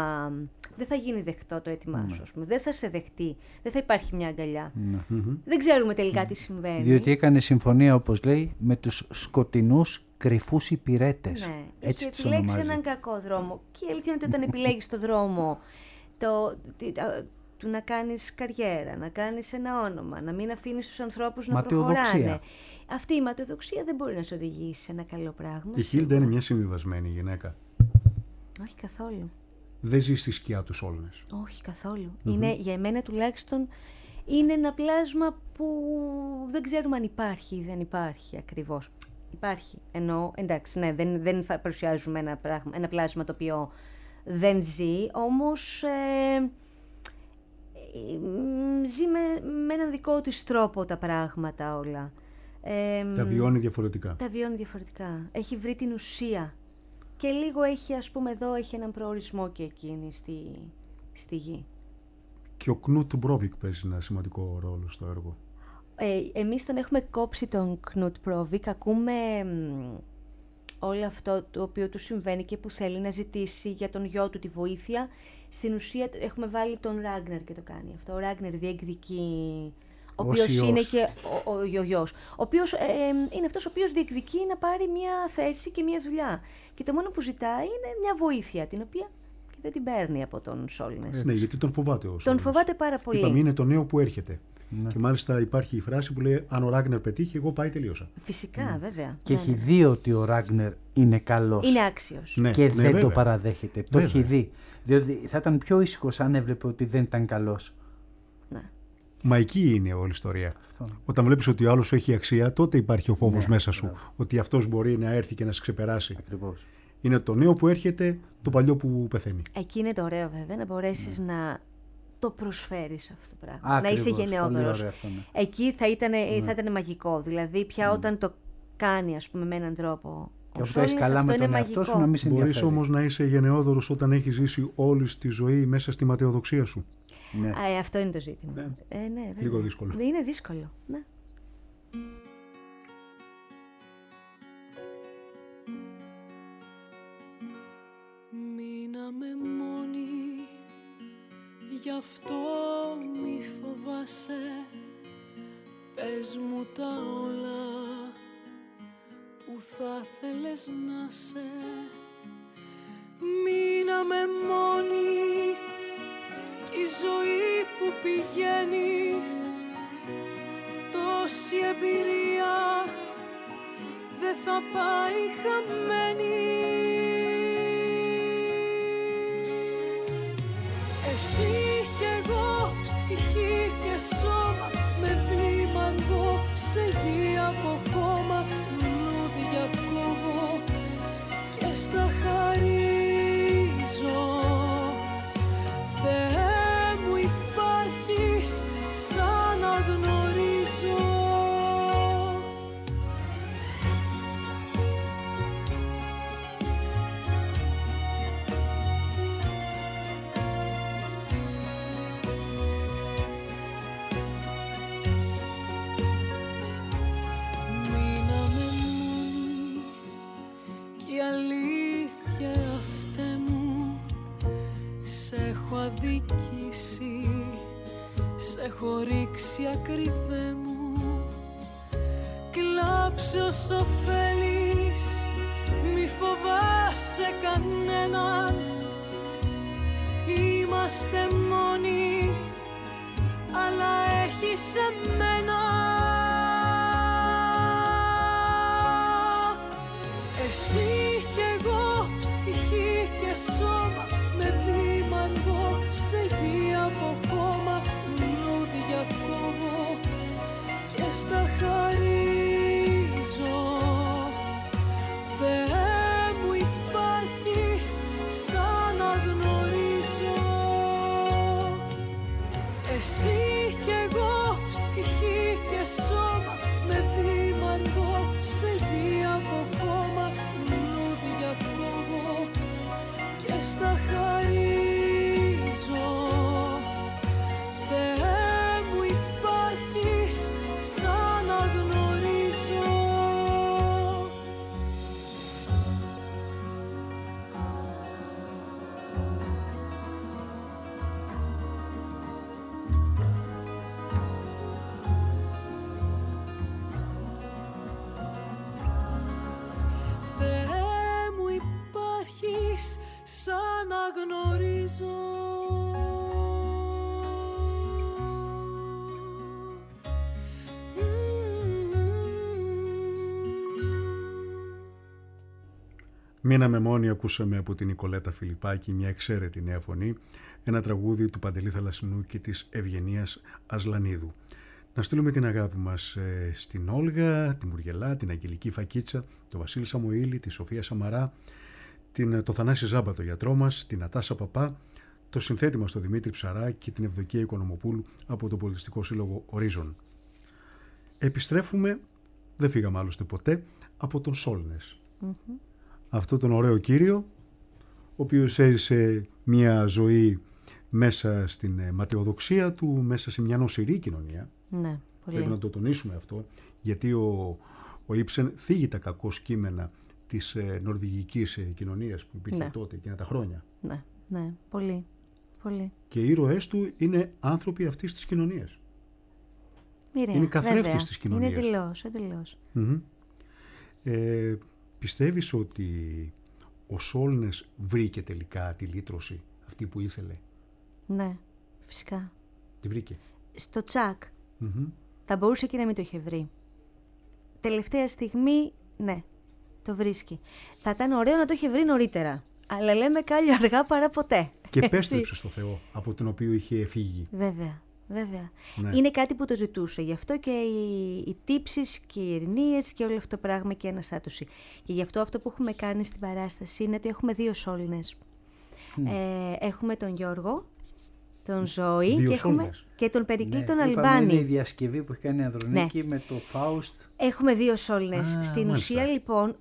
δεν θα γίνει δεκτό το αίτημά σου, ας πούμε. Δεν θα σε δεχτεί, δεν θα υπάρχει μια αγκαλιά. Δεν ξέρουμε τελικά τι συμβαίνει. Διότι έκανε συμφωνία, όπως λέει, με τους σκοτεινούς κρυφούς υπηρέτες. Ναι, Έτσι είχε τους επιλέξει ονομάζει. έναν κακό δρόμο. Και η αλήθεια είναι ότι όταν επιλέγεις το δρόμο του να κάνεις καριέρα, να κάνεις ένα όνομα, να μην αφήνεις τους ανθρώπους να προχωράνε. Αυτή η ματαιοδοξία δεν μπορεί να σε οδηγήσει σε ένα καλό πράγμα. Η Χίλντα είναι μια συμβιβασμένη γυναίκα. Όχι καθόλου. Δεν ζει στη σκιά του Σόλνες. Όχι καθόλου. Είναι, για εμένα τουλάχιστον, είναι ένα πλάσμα που δεν ξέρουμε αν υπάρχει ή δεν υπάρχει ακριβώς. Υπάρχει. Ενώ, εντάξει, ναι, δεν παρουσιάζουμε ένα πλάσμα το οποίο δεν ζει, όμως ζει με έναν δικό της τρόπο τα πράγματα όλα. Τα βιώνει διαφορετικά. Τα βιώνει διαφορετικά. Έχει βρει την ουσία. Και λίγο έχει, ας πούμε, εδώ έχει έναν προορισμό και εκείνη στη γη. Και ο Κνούτ Μπρόβικ παίζει ένα σημαντικό ρόλο στο έργο. Εμείς τον έχουμε κόψει τον Κνούτ Μπρόβικ. Ακούμε όλο αυτό το οποίο του συμβαίνει και που θέλει να ζητήσει για τον γιο του τη βοήθεια. Στην ουσία έχουμε βάλει τον Ράγκνερ και το κάνει αυτό. Ο Ράγκνερ διεκδικεί, ο οποίος είναι και ο γιος. Ο οποίος είναι αυτός ο οποίος διεκδικεί να πάρει μια θέση και μια δουλειά. Και το μόνο που ζητάει είναι μια βοήθεια, την οποία και δεν την παίρνει από τον Σόλνες. Ναι, γιατί τον φοβάται ο Σόλνες. Τον φοβάται πάρα πολύ. Είπαμε, είναι το νέο που έρχεται. Ναι. Και μάλιστα υπάρχει η φράση που λέει: αν ο Ράγκνερ πετύχει, εγώ πάει, τελείωσα. Φυσικά, βέβαια. Και έχει δει ότι ο Ράγκνερ είναι καλός. Είναι άξιος. Ναι, και δεν το παραδέχεται. Το έχει δει. Διότι θα ήταν πιο ήσυχος αν έβλεπε ότι δεν ήταν καλός. Ναι. Μα εκεί είναι όλη η ιστορία. Όταν βλέπεις ότι ο άλλος έχει αξία, τότε υπάρχει ο φόβος μέσα σου. Ότι αυτός μπορεί να έρθει και να σε ξεπεράσει. Ακριβώς. Είναι το νέο που έρχεται, το παλιό που πεθαίνει. Εκεί είναι το ωραίο, βέβαια, να μπορέσεις να το προσφέρεις αυτό το πράγμα. Ακριβώς, να είσαι γενναιόδωρος. Ναι. Εκεί θα ήταν μαγικό. Δηλαδή, πια όταν το κάνει, ας πούμε, με έναν τρόπο. Και αυτό έχει καλά με τον εαυτό σου, να μην σε ενδιαφέρει. Μπορείς όμως να είσαι γενναιόδωρος όταν έχεις ζήσει όλη τη ζωή μέσα στη ματαιοδοξία σου. Ναι. Αυτό είναι το ζήτημα. Ναι, λίγο δύσκολο. Είναι δύσκολο. Ναι. Μείναμε μόνοι, γι' αυτό μη φοβάσαι. Πες μου τα όλα που θα θέλες να σε. Μείναμε μόνοι κι η ζωή που πηγαίνει, τόση εμπειρία δεν θα πάει χαμένη. Εσύ κι εγώ, ψυχή και σώμα, με βήμα αργό, σε γη από χώμα, λουλούδια κόβω και στα χαρίζω. Θεέ μου υπάρχεις σαν να γνωρίζω. Μείναμε μόνοι κι η αλήθεια αυτέ μου, σε έχω αδικήσει, σε έχω ρίξει ακριβέ μου. Κλάψε όσο θέλεις, μη φοβάσαι κανέναν. Είμαστε μόνοι, αλλά έχεις εμένα. Εσύ κι εγώ, ψυχή και σώμα, με βήμα αργό, σε γη από χώμα, λουλούδια κόβω και στα χαρίζω. Θεέ μου υπάρχεις σαν να γνωρίζω. Εσύ κι εγώ, ψυχή και σώμα, με βήμα αργό, σε γη από χώμα, λουλούδια κόβω και στα χαρίζω. Θεέ μου υπάρχεις σαν να γνωρίζω. Μείναμε μόνοι, ακούσαμε από την Νικολέτα Φιλιππάκη μια εξαίρετη νέα φωνή, ένα τραγούδι του Παντελή Θαλασσινού και της Ευγενίας Ασλανίδου. Να στείλουμε την αγάπη μας στην Όλγα, τη Μουργελά, την Αγγελική Φακίτσα, τον Βασίλη Σαμοήλη, τη Σοφία Σαμαρά, το Θανάση Ζάμπα, το γιατρό μας, την Ατάσα Παπά, το συνθέτη μας τον Δημήτρη Ψαρά και την Ευδοκία Οικονομοπούλου από το Πολιτιστικό Σύλλογο Ορίζον. Επιστρέφουμε, δεν φύγαμε άλλωστε ποτέ, από τον Σόλνες. Αυτό τον ωραίο κύριο, ο οποίος έζησε μια ζωή μέσα στην ματαιοδοξία του, μέσα σε μια νοσηρή κοινωνία. Ναι, πολύ. Πρέπει να το τονίσουμε αυτό, γιατί ο Ήψεν θίγει τα κακώς κείμενα της νορβηγικής κοινωνίας που υπήρχε τότε, εκείνα τα χρόνια. Ναι, πολύ, πολύ. Και οι ήρωές του είναι άνθρωποι αυτής της κοινωνίας. Μοιραία, είναι καθρέφτης της κοινωνίας. Είναι εντελώς. Πιστεύεις ότι ο Σόλνες βρήκε τελικά τη λύτρωση αυτή που ήθελε? Ναι, φυσικά. Τη βρήκε. Στο Τσακ θα μπορούσε και να μην το είχε βρει. Τελευταία στιγμή, ναι, το βρίσκει. Θα ήταν ωραίο να το είχε βρει νωρίτερα. Αλλά λέμε κάλλιο αργά παρά ποτέ. Και επέστρεψε στο Θεό, από τον οποίο είχε φύγει. Βέβαια. Ναι. Είναι κάτι που το ζητούσε. Γι' αυτό και οι τύψεις και οι ειρηνίες και όλο αυτό το πράγμα και η αναστάτωση. Και γι' αυτό που έχουμε κάνει στην παράσταση είναι ότι έχουμε 2 Σόλνες. Έχουμε τον Γιώργο, τον Ζώη και τον Περικλή τον Αλμπάνη. Είναι η διασκευή που έχει κάνει η Ανδρονίκη με το Φάουστ. Έχουμε 2 Σόλνες. Στην ουσία λοιπόν,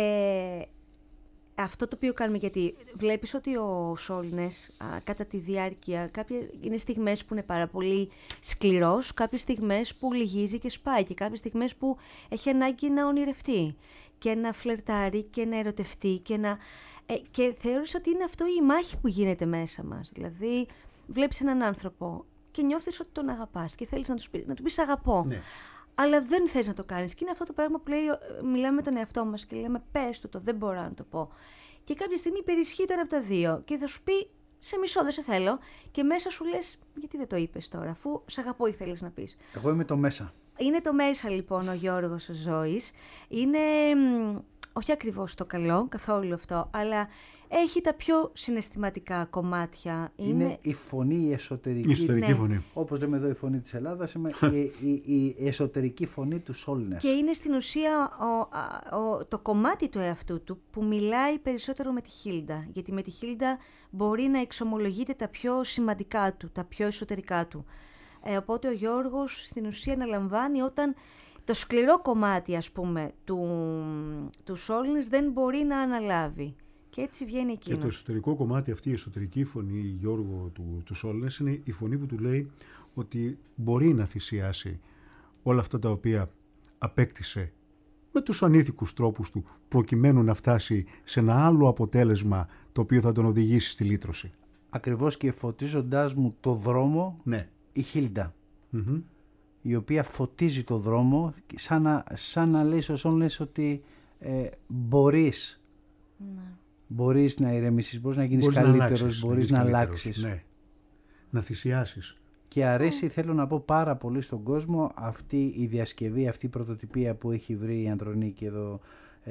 αυτό το οποίο κάνουμε, γιατί βλέπεις ότι ο Σόλνες κατά τη διάρκεια, είναι στιγμές που είναι πάρα πολύ σκληρός, κάποιες στιγμές που λυγίζει και σπάει και κάποιες στιγμές που έχει ανάγκη να ονειρευτεί και να φλερτάρει και να ερωτευτεί και θεώρησα ότι είναι αυτό η μάχη που γίνεται μέσα μας. Δηλαδή βλέπεις έναν άνθρωπο και νιώθεις ότι τον αγαπάς και θέλεις να του πεις αγαπώ. Ναι. Αλλά δεν θες να το κάνεις. Και είναι αυτό το πράγμα που μιλάμε με τον εαυτό μας και λέμε πες του το, δεν μπορώ να το πω. Και κάποια στιγμή υπερισχύει το ένα από τα δύο και θα σου πει σε μισό, δεν σε θέλω. Και μέσα σου λες γιατί δεν το είπες τώρα, αφού σ' αγαπώ ήθελες να πεις. Εγώ είμαι το μέσα. Είναι το μέσα λοιπόν ο Γιώργος ο Ζώης. Είναι όχι ακριβώς το καλό, καθόλου αυτό, αλλά έχει τα πιο συναισθηματικά κομμάτια. Είναι η φωνή, η εσωτερική. Η εσωτερική φωνή. Όπως λέμε εδώ η φωνή της Ελλάδας, η εσωτερική φωνή του Σόλνες. Και είναι στην ουσία το κομμάτι του εαυτού του που μιλάει περισσότερο με τη Χίλντα. Γιατί με τη Χίλντα μπορεί να εξομολογείται τα πιο σημαντικά του, τα πιο εσωτερικά του. Οπότε ο Γιώργος στην ουσία αναλαμβάνει όταν το σκληρό κομμάτι, ας πούμε, του Σόλνες δεν μπορεί να αναλάβει. Και έτσι βγαίνει εκείνος. Και το εσωτερικό κομμάτι, αυτή η εσωτερική φωνή, Γιώργο, του Σόλνες, είναι η φωνή που του λέει ότι μπορεί να θυσιάσει όλα αυτά τα οποία απέκτησε με τους ανήθικους τρόπους του, προκειμένου να φτάσει σε ένα άλλο αποτέλεσμα το οποίο θα τον οδηγήσει στη λύτρωση. Ακριβώς, και φωτίζοντάς μου το δρόμο, ναι, η Χίλντα, η οποία φωτίζει το δρόμο σαν να λέει στο Σόλνες ότι μπορείς. Ναι. Μπορείς να ηρεμήσεις, μπορείς να γίνεις καλύτερος, μπορείς να αλλάξεις. Ναι. Να θυσιάσεις. Και αρέσει, θέλω να πω, πάρα πολύ στον κόσμο αυτή η διασκευή, αυτή η πρωτοτυπία που έχει βρει η Ανδρονίκη εδώ,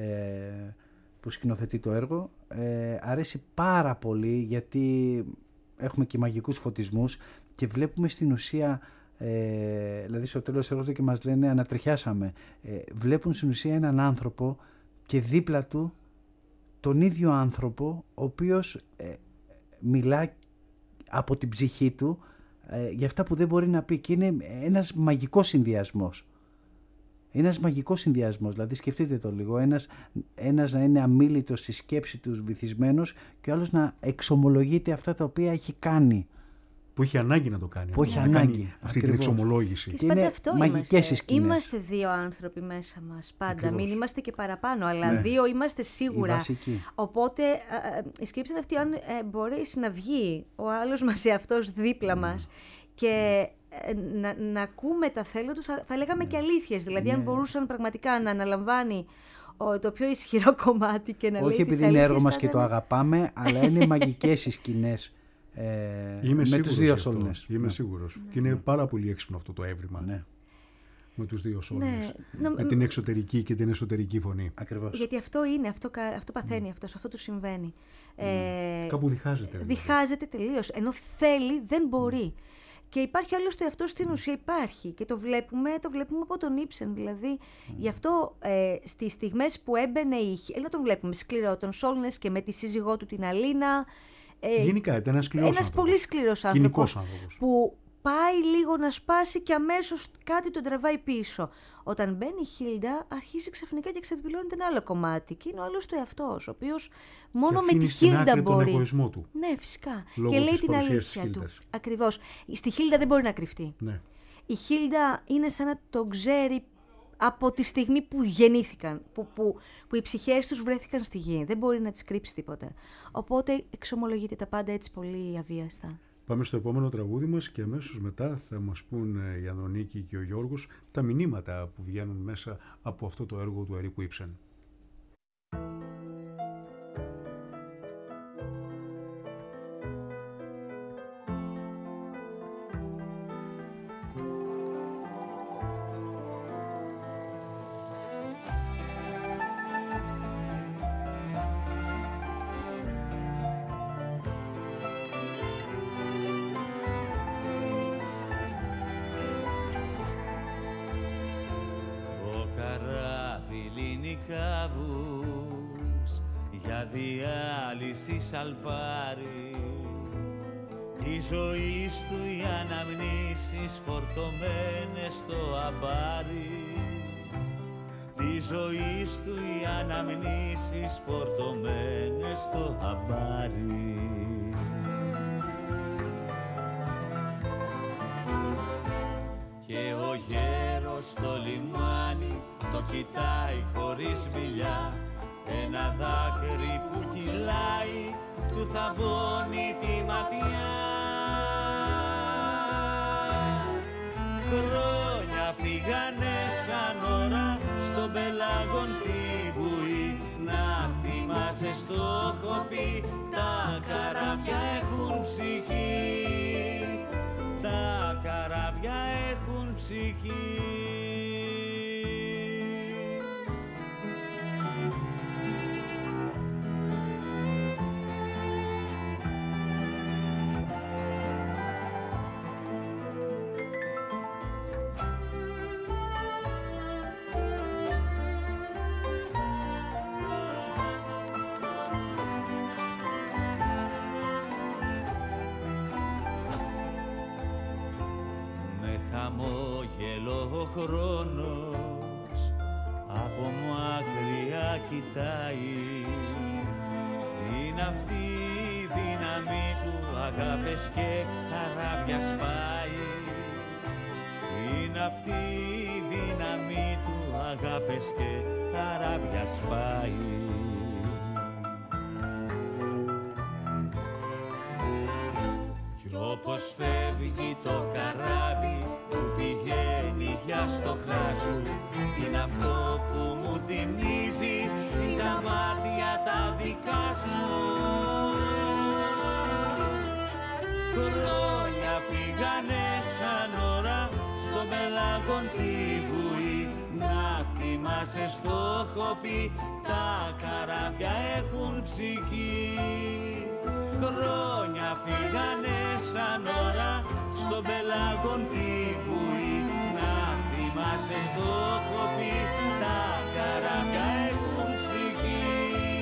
που σκηνοθετεί το έργο. Αρέσει πάρα πολύ γιατί έχουμε και μαγικούς φωτισμούς και βλέπουμε στην ουσία, δηλαδή στο τέλος έργου και μας λένε ανατριχιάσαμε. Βλέπουν στην ουσία έναν άνθρωπο και δίπλα του τον ίδιο άνθρωπο, ο οποίος μιλά από την ψυχή του για αυτά που δεν μπορεί να πει, και είναι ένας μαγικός συνδυασμός. Ένας μαγικός συνδυασμός, δηλαδή σκεφτείτε το λίγο, ένας να είναι αμίλητος στη σκέψη του, βυθισμένος, και ο άλλος να εξομολογείται αυτά τα οποία έχει κάνει. Που έχει ανάγκη να το κάνει. Που έχει ανάγκη. Αυτή την εξομολόγηση. Και είναι αυτό μαγικές οι σκηνές. Είμαστε 2 άνθρωποι μέσα μας πάντα. Ακριβώς. Μην είμαστε και παραπάνω, αλλά 2 είμαστε σίγουρα. Οπότε η σκέψη είναι αυτή, αν μπορέσει να βγει ο άλλος μας εαυτός δίπλα μας και να ακούμε τα θέλω του, θα λέγαμε και αλήθειες. Δηλαδή, αν μπορούσαν πραγματικά να αναλαμβάνει το πιο ισχυρό κομμάτι και να λέει τις αλήθειες. Όχι επειδή είναι έργο μας και το αγαπάμε, αλλά είναι μαγικές οι σκηνές. Με τους 2 Σόλνες. Είμαι σίγουρος. Και είναι πάρα πολύ έξυπνο αυτό το έβριμα. Ναι. με τους δύο σόλους. Με την εξωτερική και την εσωτερική φωνή. Ακριβώς. Γιατί αυτό είναι, αυτό παθαίνει αυτός, αυτό του συμβαίνει. Κάπου διχάζεται. Δηλαδή. Διχάζεται τελείως. Ενώ θέλει, δεν μπορεί. Και υπάρχει άλλωστε αυτό στην ουσία υπάρχει. Και το βλέπουμε από τον Ήψεν. Δηλαδή, γι' αυτό στις στιγμές που έμπαινε να τον βλέπουμε σκληρό, τον Σόλνες και με τη σύζυγό του την Αλίνα. Γενικά, ήταν ένας πολύ σκληρός άνθρωπος. Που πάει λίγο να σπάσει και αμέσως κάτι τον τραβάει πίσω. Όταν μπαίνει η Χίλντα, αρχίζει ξαφνικά και ξεδηλώνει ένα άλλο κομμάτι. Και είναι ο άλλος του εαυτός, ο οποίος μόνο με τη Χίλντα μπορεί. Τον εγωισμό του. Ναι, φυσικά. Λόγω και λέει της την αλήθεια του. Ακριβώς. Στη Χίλντα δεν μπορεί να κρυφτεί. Ναι. Η Χίλντα είναι σαν να το ξέρει από τη στιγμή που γεννήθηκαν, που οι ψυχές τους βρέθηκαν στη γη. Δεν μπορεί να τις κρύψει τίποτε. Οπότε εξομολογείται τα πάντα έτσι πολύ αβίαστα. Πάμε στο επόμενο τραγούδι μας και αμέσως μετά θα μας πούν η Ανδρονίκη και ο Γιώργος τα μηνύματα που βγαίνουν μέσα από αυτό το έργο του Ερίκου Ήψεν. Για διάλυση σαλπάρι τη ζωής του οι αναμνήσεις φορτωμένες στο αμπάρι, τη ζωής του οι αναμνήσεις φορτωμένες στο αμπάρι. Και ο γέρος στο λιμάνι το κοιτάει χωρίς φιλιά, ένα δάκρυ που κυλάει του θαμπώνει τη ματιά. Χρόνια φύγανε σαν ώρα στον πελάγον τη βουή, να θυμάσαι στο έχω πει, τα καράβια έχουν ψυχή, τα καράβια έχουν ψυχή. Χαμόγελο ο χρόνος από μακριά κοιτάει, είναι αυτή η δύναμη του, αγάπες και καράβια σπάει, είναι αυτή η δύναμη του, αγάπες και καράβια σπάει. Κι όπως φεύγει το καράβι που πηγαίνει για στο χάσου, είναι αυτό που μου θυμίζει τα μάτια τα δικά σου. Χρόνια φύγανε σαν ώρα στο πελάγον τη βουή, να θυμάσαι στο έχω πει, τα καράβια έχουν ψυχή. Χρόνια φύγανε σαν ώρα στον πελάγον τη βουή, να θυμάσαι στο έχω πει, τα καράβια έχουν ψυχή,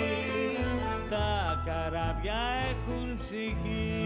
τα καράβια έχουν ψυχή.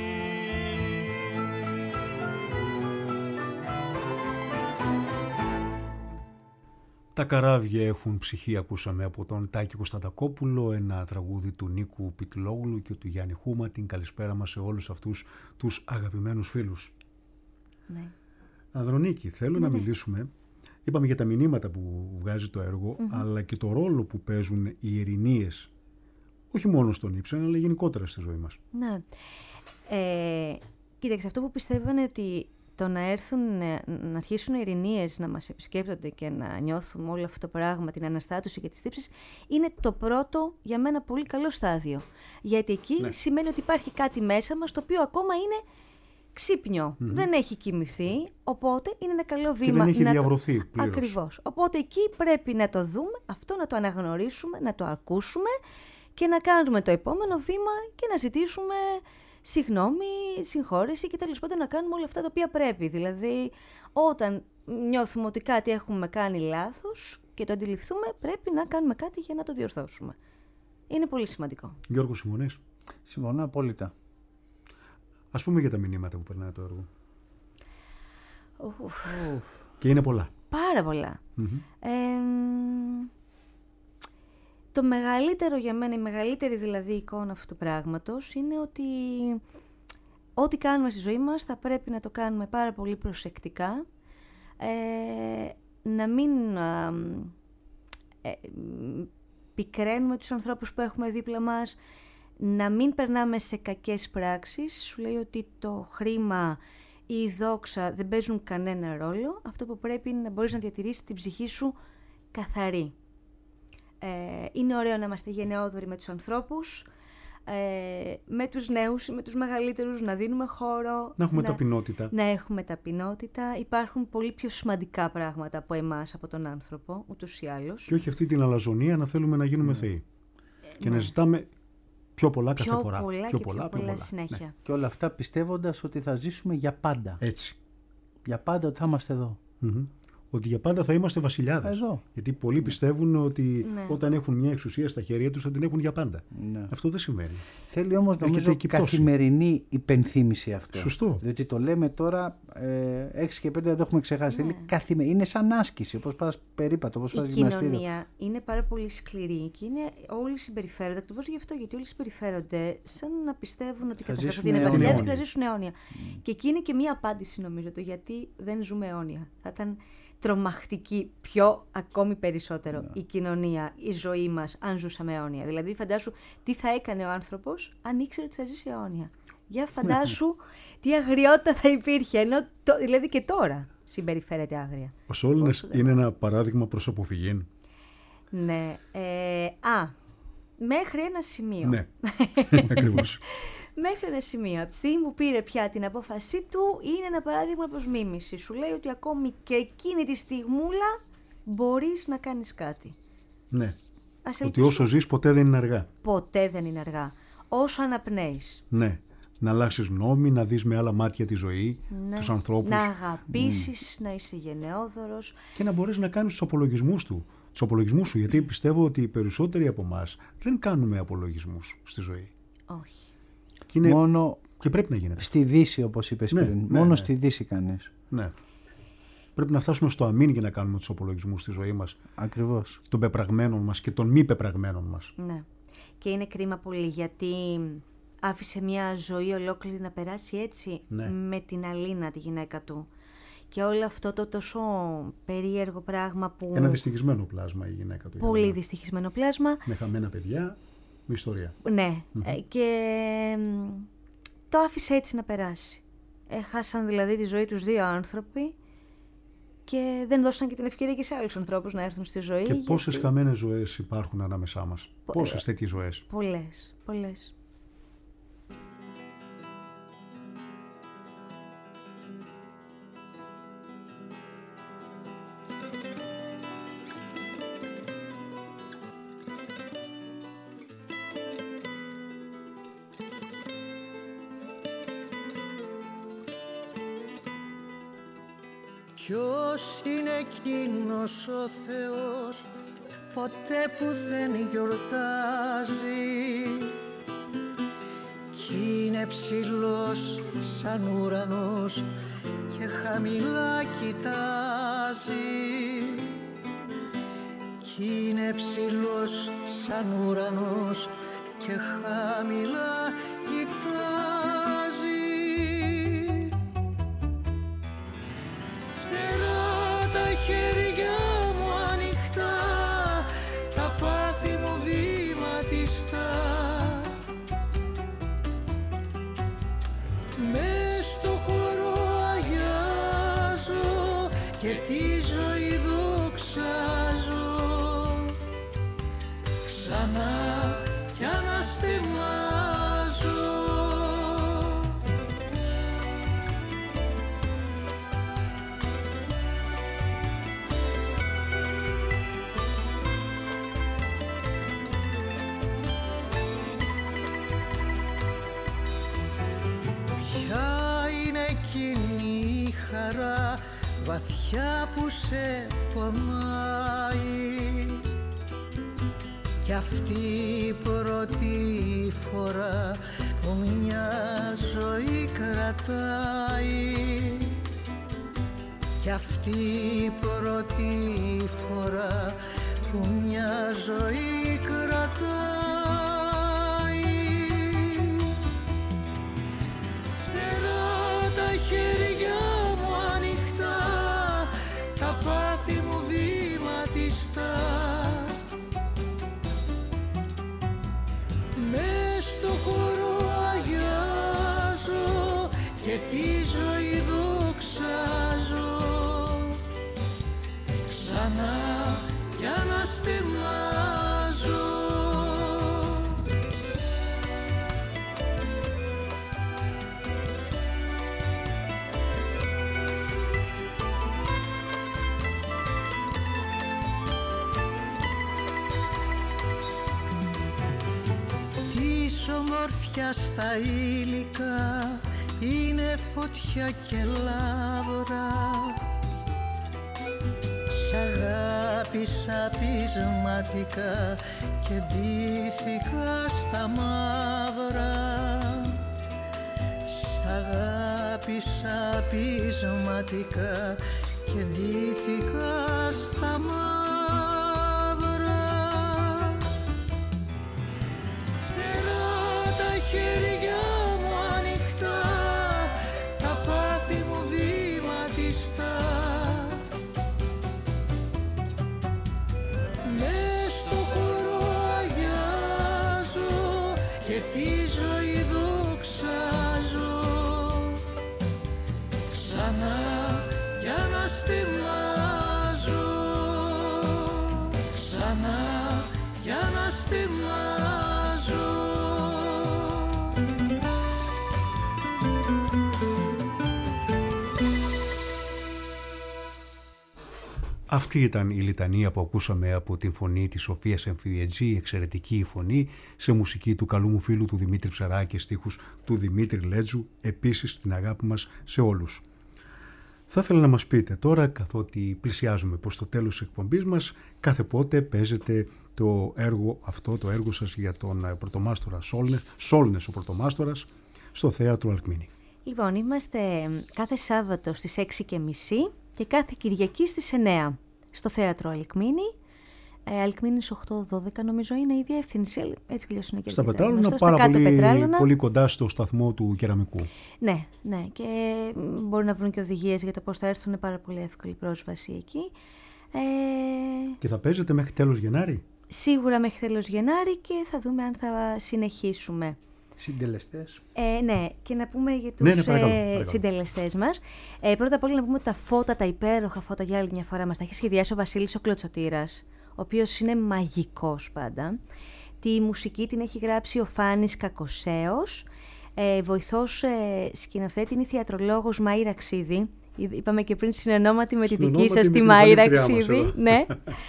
Τα καράβια έχουν ψυχή, ακούσαμε από τον Τάκη Κωνσταντακόπουλο, ένα τραγούδι του Νίκου Πιτλόγλου και του Γιάννη Χούμα. Την καλησπέρα μας σε όλους αυτούς τους αγαπημένους φίλους. Ναι. Ανδρονίκη, θέλω να μιλήσουμε, είπαμε για τα μηνύματα που βγάζει το έργο, αλλά και το ρόλο που παίζουν οι ειρηνίες, όχι μόνο στον Ήψεν, αλλά γενικότερα στη ζωή μας. Ναι. Κοίταξε, αυτό που πιστεύω είναι ότι το να έρθουν, να αρχίσουν οι ειρηνίες να μας επισκέπτονται και να νιώθουμε όλο αυτό το πράγμα, την αναστάτωση και τις τύψεις, είναι το πρώτο για μένα πολύ καλό στάδιο. Γιατί εκεί σημαίνει ότι υπάρχει κάτι μέσα μας το οποίο ακόμα είναι ξύπνιο. Δεν έχει κοιμηθεί, οπότε είναι ένα καλό βήμα. Και δεν έχει διαβρωθεί πλήρως. Ακριβώς. Οπότε εκεί πρέπει να το δούμε, αυτό να το αναγνωρίσουμε, να το ακούσουμε και να κάνουμε το επόμενο βήμα και να ζητήσουμε συγγνώμη, συγχώρεση και τέλος πάντων να κάνουμε όλα αυτά τα οποία πρέπει. Δηλαδή, όταν νιώθουμε ότι κάτι έχουμε κάνει λάθος και το αντιληφθούμε, πρέπει να κάνουμε κάτι για να το διορθώσουμε. Είναι πολύ σημαντικό. Γιώργο Σιμωνής. Συμφωνώ απόλυτα. Ας πούμε για τα μηνύματα που περνάει το έργο. Και είναι πολλά. Πάρα πολλά. Το μεγαλύτερο για μένα, η μεγαλύτερη δηλαδή εικόνα αυτού του πράγματος είναι ότι ό,τι κάνουμε στη ζωή μας θα πρέπει να το κάνουμε πάρα πολύ προσεκτικά, να μην πικραίνουμε τους ανθρώπους που έχουμε δίπλα μας, να μην περνάμε σε κακές πράξεις. Σου λέει ότι το χρήμα ή η δόξα δεν παίζουν κανένα ρόλο. Αυτό που πρέπει είναι να μπορείς να διατηρήσεις την ψυχή σου καθαρή. Είναι ωραίο να είμαστε γενναιόδοροι με τους ανθρώπους, με τους νέους, με τους μεγαλύτερους, να δίνουμε χώρο. Να έχουμε ταπεινότητα. Να έχουμε ταπεινότητα. Υπάρχουν πολύ πιο σημαντικά πράγματα από εμάς, από τον άνθρωπο, ούτως ή άλλως. Και όχι αυτή την αλαζονία να θέλουμε να γίνουμε θεοί. Και να ζητάμε πιο πολλά κάθε φορά. Πιο πολλά συνέχεια. Ναι. Και όλα αυτά πιστεύοντας ότι θα ζήσουμε για πάντα. Έτσι. Για πάντα ότι θα είμαστε εδώ. Ότι για πάντα θα είμαστε βασιλιάδες. Εδώ. Γιατί πολλοί πιστεύουν ότι όταν έχουν μια εξουσία στα χέρια τους θα την έχουν για πάντα. Ναι. Αυτό δεν σημαίνει. Θέλει όμως νομίζω καθημερινή υπενθύμηση αυτό. Σωστό. Διότι το λέμε τώρα 6 και 5 δεν το έχουμε ξεχάσει. Θέλει είναι σαν άσκηση, όπως πας περίπατο, όπως πας γυμναστήριο. Η κοινωνία είναι πάρα πολύ σκληρή και όλοι συμπεριφέρονται, ακριβώς γι' αυτό, γιατί όλοι συμπεριφέρονται σαν να πιστεύουν ότι καταρχάς ότι είναι βασιλιάδες και θα ζήσουν αιώνια. Και εκεί είναι και μία απάντηση νομίζω το γιατί δεν ζούμε αιώνια. Θα ήταν τρομακτική ακόμη περισσότερο η κοινωνία, η ζωή μας, αν ζούσαμε αιώνια. Δηλαδή, φαντάσου τι θα έκανε ο άνθρωπος αν ήξερε ότι θα ζήσει αιώνια. Για φαντάσου τι αγριότητα θα υπήρχε, ενώ δηλαδή και τώρα συμπεριφέρεται άγρια. Ο Σόλνες είναι ένα παράδειγμα προς αποφυγή. Ναι. Μέχρι ένα σημείο. Ναι, ακριβώς. Μέχρι ένα σημείο. Από τη στιγμή που πήρε πια την απόφασή του, είναι ένα παράδειγμα προς μίμηση. Σου λέει ότι ακόμη και εκείνη τη στιγμούλα μπορείς να κάνεις κάτι. Ναι. Ότι όσο ζεις ποτέ δεν είναι αργά. Ποτέ δεν είναι αργά. Όσο αναπνέεις. Ναι. Να αλλάξεις γνώμη, να δεις με άλλα μάτια τη ζωή, τους ανθρώπους. Να αγαπήσεις, να είσαι γενναιόδωρος. Και να μπορείς να κάνεις τους απολογισμούς σου. Γιατί πιστεύω ότι οι περισσότεροι από εμάς δεν κάνουμε απολογισμούς στη ζωή. Όχι. Και είναι... Μόνο και πρέπει να γίνεται. Στη Δύση, όπως είπες πριν. Μόνο στη Δύση κάνεις. Ναι. Πρέπει να φτάσουμε στο αμήν για να κάνουμε τους απολογισμούς στη ζωή μας. Ακριβώς. Των πεπραγμένων μας και των μη πεπραγμένων μας. Ναι. Και είναι κρίμα πολύ γιατί άφησε μια ζωή ολόκληρη να περάσει έτσι με την Αλίνα, τη γυναίκα του. Και όλο αυτό το τόσο περίεργο πράγμα που... Ένα δυστυχισμένο πλάσμα η γυναίκα του. Πολύ δυστυχισμένο πλάσμα. Με χαμένα παιδιά, με ιστορία. Ναι. Και το άφησε έτσι να περάσει. Χάσαν δηλαδή τη ζωή τους δύο άνθρωποι και δεν δώσαν και την ευκαιρία και σε άλλους ανθρώπους να έρθουν στη ζωή. Και πόσες χαμένες ζωές υπάρχουν ανάμεσά μας. Πόσες τέτοιες ζωές. Πολλές. Ποιος είναι εκείνος ο Θεός ποτέ που δεν γιορτάζει κι είναι ψηλός σαν ουρανός και χαμηλά κοιτάζει κι είναι ψηλός σαν ουρανός και χαμηλά κοιτάζει. Χέρια μου ανοιχτά, τα πάθη μου βηματιστά, μες στο χώρο αγιάζω και τη ζωή δοξάζω, ξανά κι αναστενάζω. χαρά βαθιά που σε πονάει. Κι αυτή η πρώτη φορά που μια ζωή κρατάει. Κι αυτή η πρώτη φορά που μια ζωή κρατάει. Φτερά τα χέρια μου ανοιχτά, τα πάθη μου βηματιστά. Μες στο χώρο αγιάζω και τη ζωή δοξάζω. Ξανά κι αναστενάζω. Της ομορφιάς τα υλικά είναι φωτιά και λάβρα. Σ' αγάπησα πεισματικά και ντύθηκα στα μαύρα. Σ' αγάπησα πεισματικά και ντύθηκα στα μαύρα. Φτερά τα χέρια μου ανοιχτά, τα πάθη μου βηματιστά. Μες στο χώρο αγιάζω και τη ζωή δοξάζω. Ξανά κι αναστενάζω. Ξανά κι αναστενάζω. Αυτή ήταν η λιτανία που ακούσαμε από την φωνή της Σοφίας Εμφυετζή, εξαιρετική φωνή, σε μουσική του καλού μου φίλου του Δημήτρη Ψαράκη, στίχους του Δημήτρη Λέτζου, επίσης την αγάπη μας σε όλους. Θα ήθελα να μας πείτε τώρα, καθότι πλησιάζουμε προς το τέλος της εκπομπής μας, κάθε πότε παίζετε το έργο αυτό, το έργο σας για τον πρωτομάστορα Σόλνες ο πρωτομάστορας, στο θέατρο Αλκμίνη. Λοιπόν, είμαστε κάθε Σάββατο στις 6:30 και κάθε Κυριακή στις 9 στο θέατρο Αλκμίνη. Αλκμίνης 8-12 νομίζω είναι η διεύθυνση, έτσι κι είναι και στα Πετράλωνα, πάρα πολύ κοντά στο σταθμό του Κεραμικού. Ναι, ναι, και μπορεί να βρουν και οδηγίες για το πώς θα έρθουν, πάρα πολύ εύκολη πρόσβαση εκεί. Και θα παίζετε μέχρι τέλος Γενάρη? Σίγουρα μέχρι τέλος Γενάρη και θα δούμε αν θα συνεχίσουμε. Συντελεστές. Ναι, και να πούμε για τους παρακαλώ. συντελεστές μας. Πρώτα απ' όλα να πούμε ότι τα φώτα, τα υπέροχα φώτα για άλλη μια φορά μας τα έχει σχεδιάσει ο Βασίλης ο Κλωτσοτήρας, ο οποίος είναι μαγικός πάντα. Τη μουσική την έχει γράψει ο Φάνης Κακοσέος. Βοηθός σκηνοθέτη είναι η θεατρολόγος Μάη Ραξίδη. Είπαμε και πριν συνεννόματι με τη δική σας τη Μάη Ραξίδη. Ναι.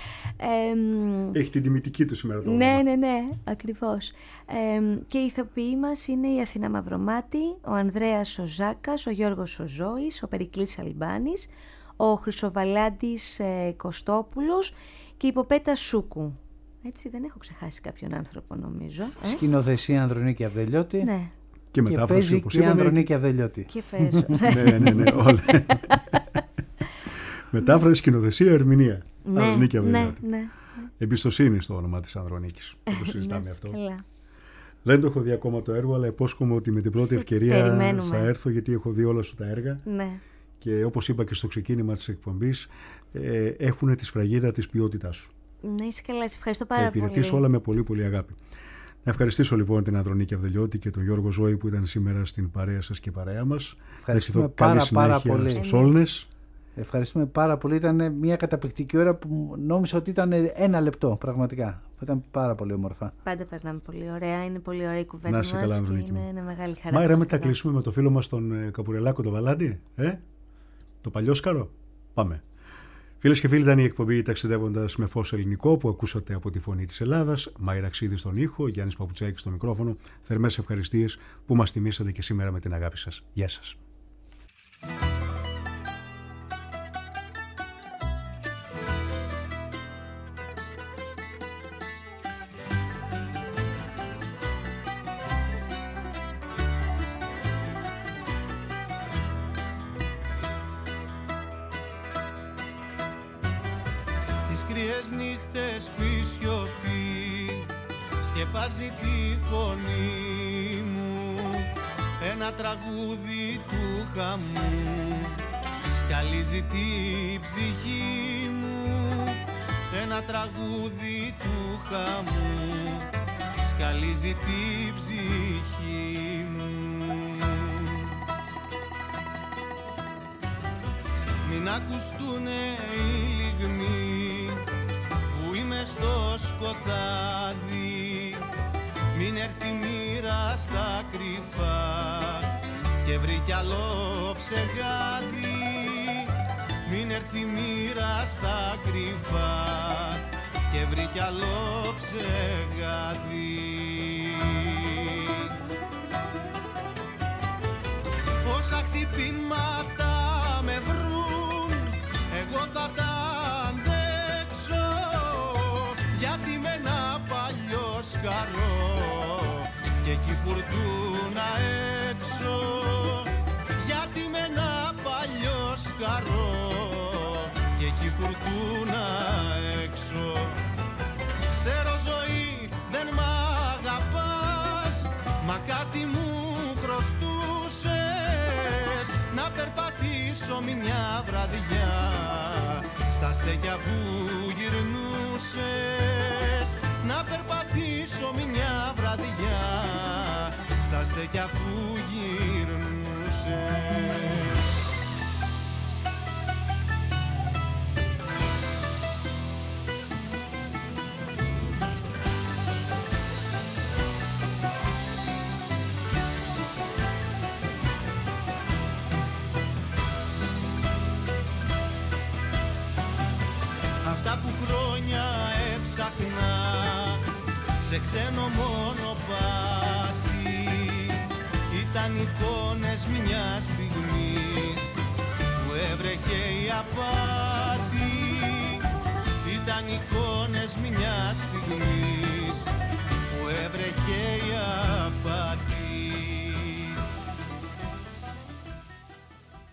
Έχει την τιμητική του σήμερα το όνομα. Ναι, ακριβώς. Και οι ηθοποιοί μας είναι η Αθηνά Μαυρομάτη, ο Ανδρέας ο Ζάκας, ο Γιώργος ο Ζώης, ο Περικλής Αλμπάνης, ο Χρυσοβαλάντης Κωστόπουλος και η Ποπέτα Σούκου. Έτσι δεν έχω ξεχάσει κάποιον άνθρωπο νομίζω. Σκηνοθεσία Ανδρονίκη Αυδελιώτη. Ναι. Και μετάφραση και Ανδρονίκη Αυδελιώτη. Και παίζω. Ναι, όλα. Μετάφραση, σκηνοθεσία, ερμηνεία. Ανδρονίκη Αυδελιώτη. Ναι. Εμπιστοσύνη στο όνομα της Ανδρονίκης. Το συζητάμε αυτό. Καλά. Δεν το έχω δει ακόμα το έργο, αλλά υπόσχομαι ότι με την πρώτη ευκαιρία θα έρθω, γιατί έχω δει όλα σου τα έργα. Ναι. Και όπως είπα και στο ξεκίνημα της εκπομπής, έχουν τη σφραγίδα της ποιότητάς σου. Ναι, είσαι καλά, σε ευχαριστώ πάρα πολύ. Υπηρετήσω όλα με πολύ πολύ αγάπη. Να ευχαριστήσω λοιπόν την Ανδρονίκη Αυδελιώτη και τον Γιώργο Ζώη που ήταν σήμερα στην παρέα σας και παρέα μας. Ευχαριστούμε πάρα πολύ. Στο Σόλνες. Ευχαριστούμε πάρα πολύ. Ήταν μια καταπληκτική ώρα που νόμιζα ότι ήταν 1 λεπτό πραγματικά. Ήταν πάρα πολύ όμορφα. Πάντα περνάμε πολύ ωραία. Είναι πολύ ωραία η κουβέντα μας καλά, και είναι μεγάλη χαρά. Μάιρα, μετά κλείσουμε με το φίλο μας τον Καπουρελάκο το Βαλάντι. Το παλιόσκαρο. Πάμε. Φίλες και φίλοι, ήταν η εκπομπή Ταξιδεύοντας με φως ελληνικό που ακούσατε από τη Φωνή της Ελλάδας. Μάιρα Ξίδη στον ήχο, Γιάννης Παπουτσάκης στο μικρόφωνο. Θερμές ευχαριστίες που μας τιμήσατε και σήμερα με την αγάπη σας. Γεια σας. τις κρύες νύχτες που η σιωπή σκεπάζει τη φωνή μου. Ένα τραγούδι του χαμού σκαλίζει την ψυχή μου. Ένα τραγούδι του χαμού σκαλίζει την ψυχή μου. Μην ακουστούνε οι λιγμοί που είμαι στο σκοτάδι. Μην έρθει μοίρα στα κρυφά και βρει κι άλλο ψεγάδι. Μην έρθει μοίρα στα κρυφά και βρει κι άλλο ψεγάδι. Όσα χτυπήματα με βρουν, εγώ θα τα αντέξω, γιατί με ένα παλιό σκαρό και έχει φουρτούνα έξω. Γιατί με ένα παλιό σκαρό και έχει φουρτούνα έξω. Ξέρω ζωή δεν μ' αγαπάς, μα κάτι μου χρωστούσες, να περπατήσω μια βραδιά στα στέκια που γυρνούσες. Να περπατήσω μια βραδιά στα στέκια που γυρνούσες. Αυτά που χρόνια έψαχνα σε ξένο μονοπάτι ήταν εικόνες μιας στιγμής που έβρεχε η απάτη. Ήταν εικόνες μιας στιγμής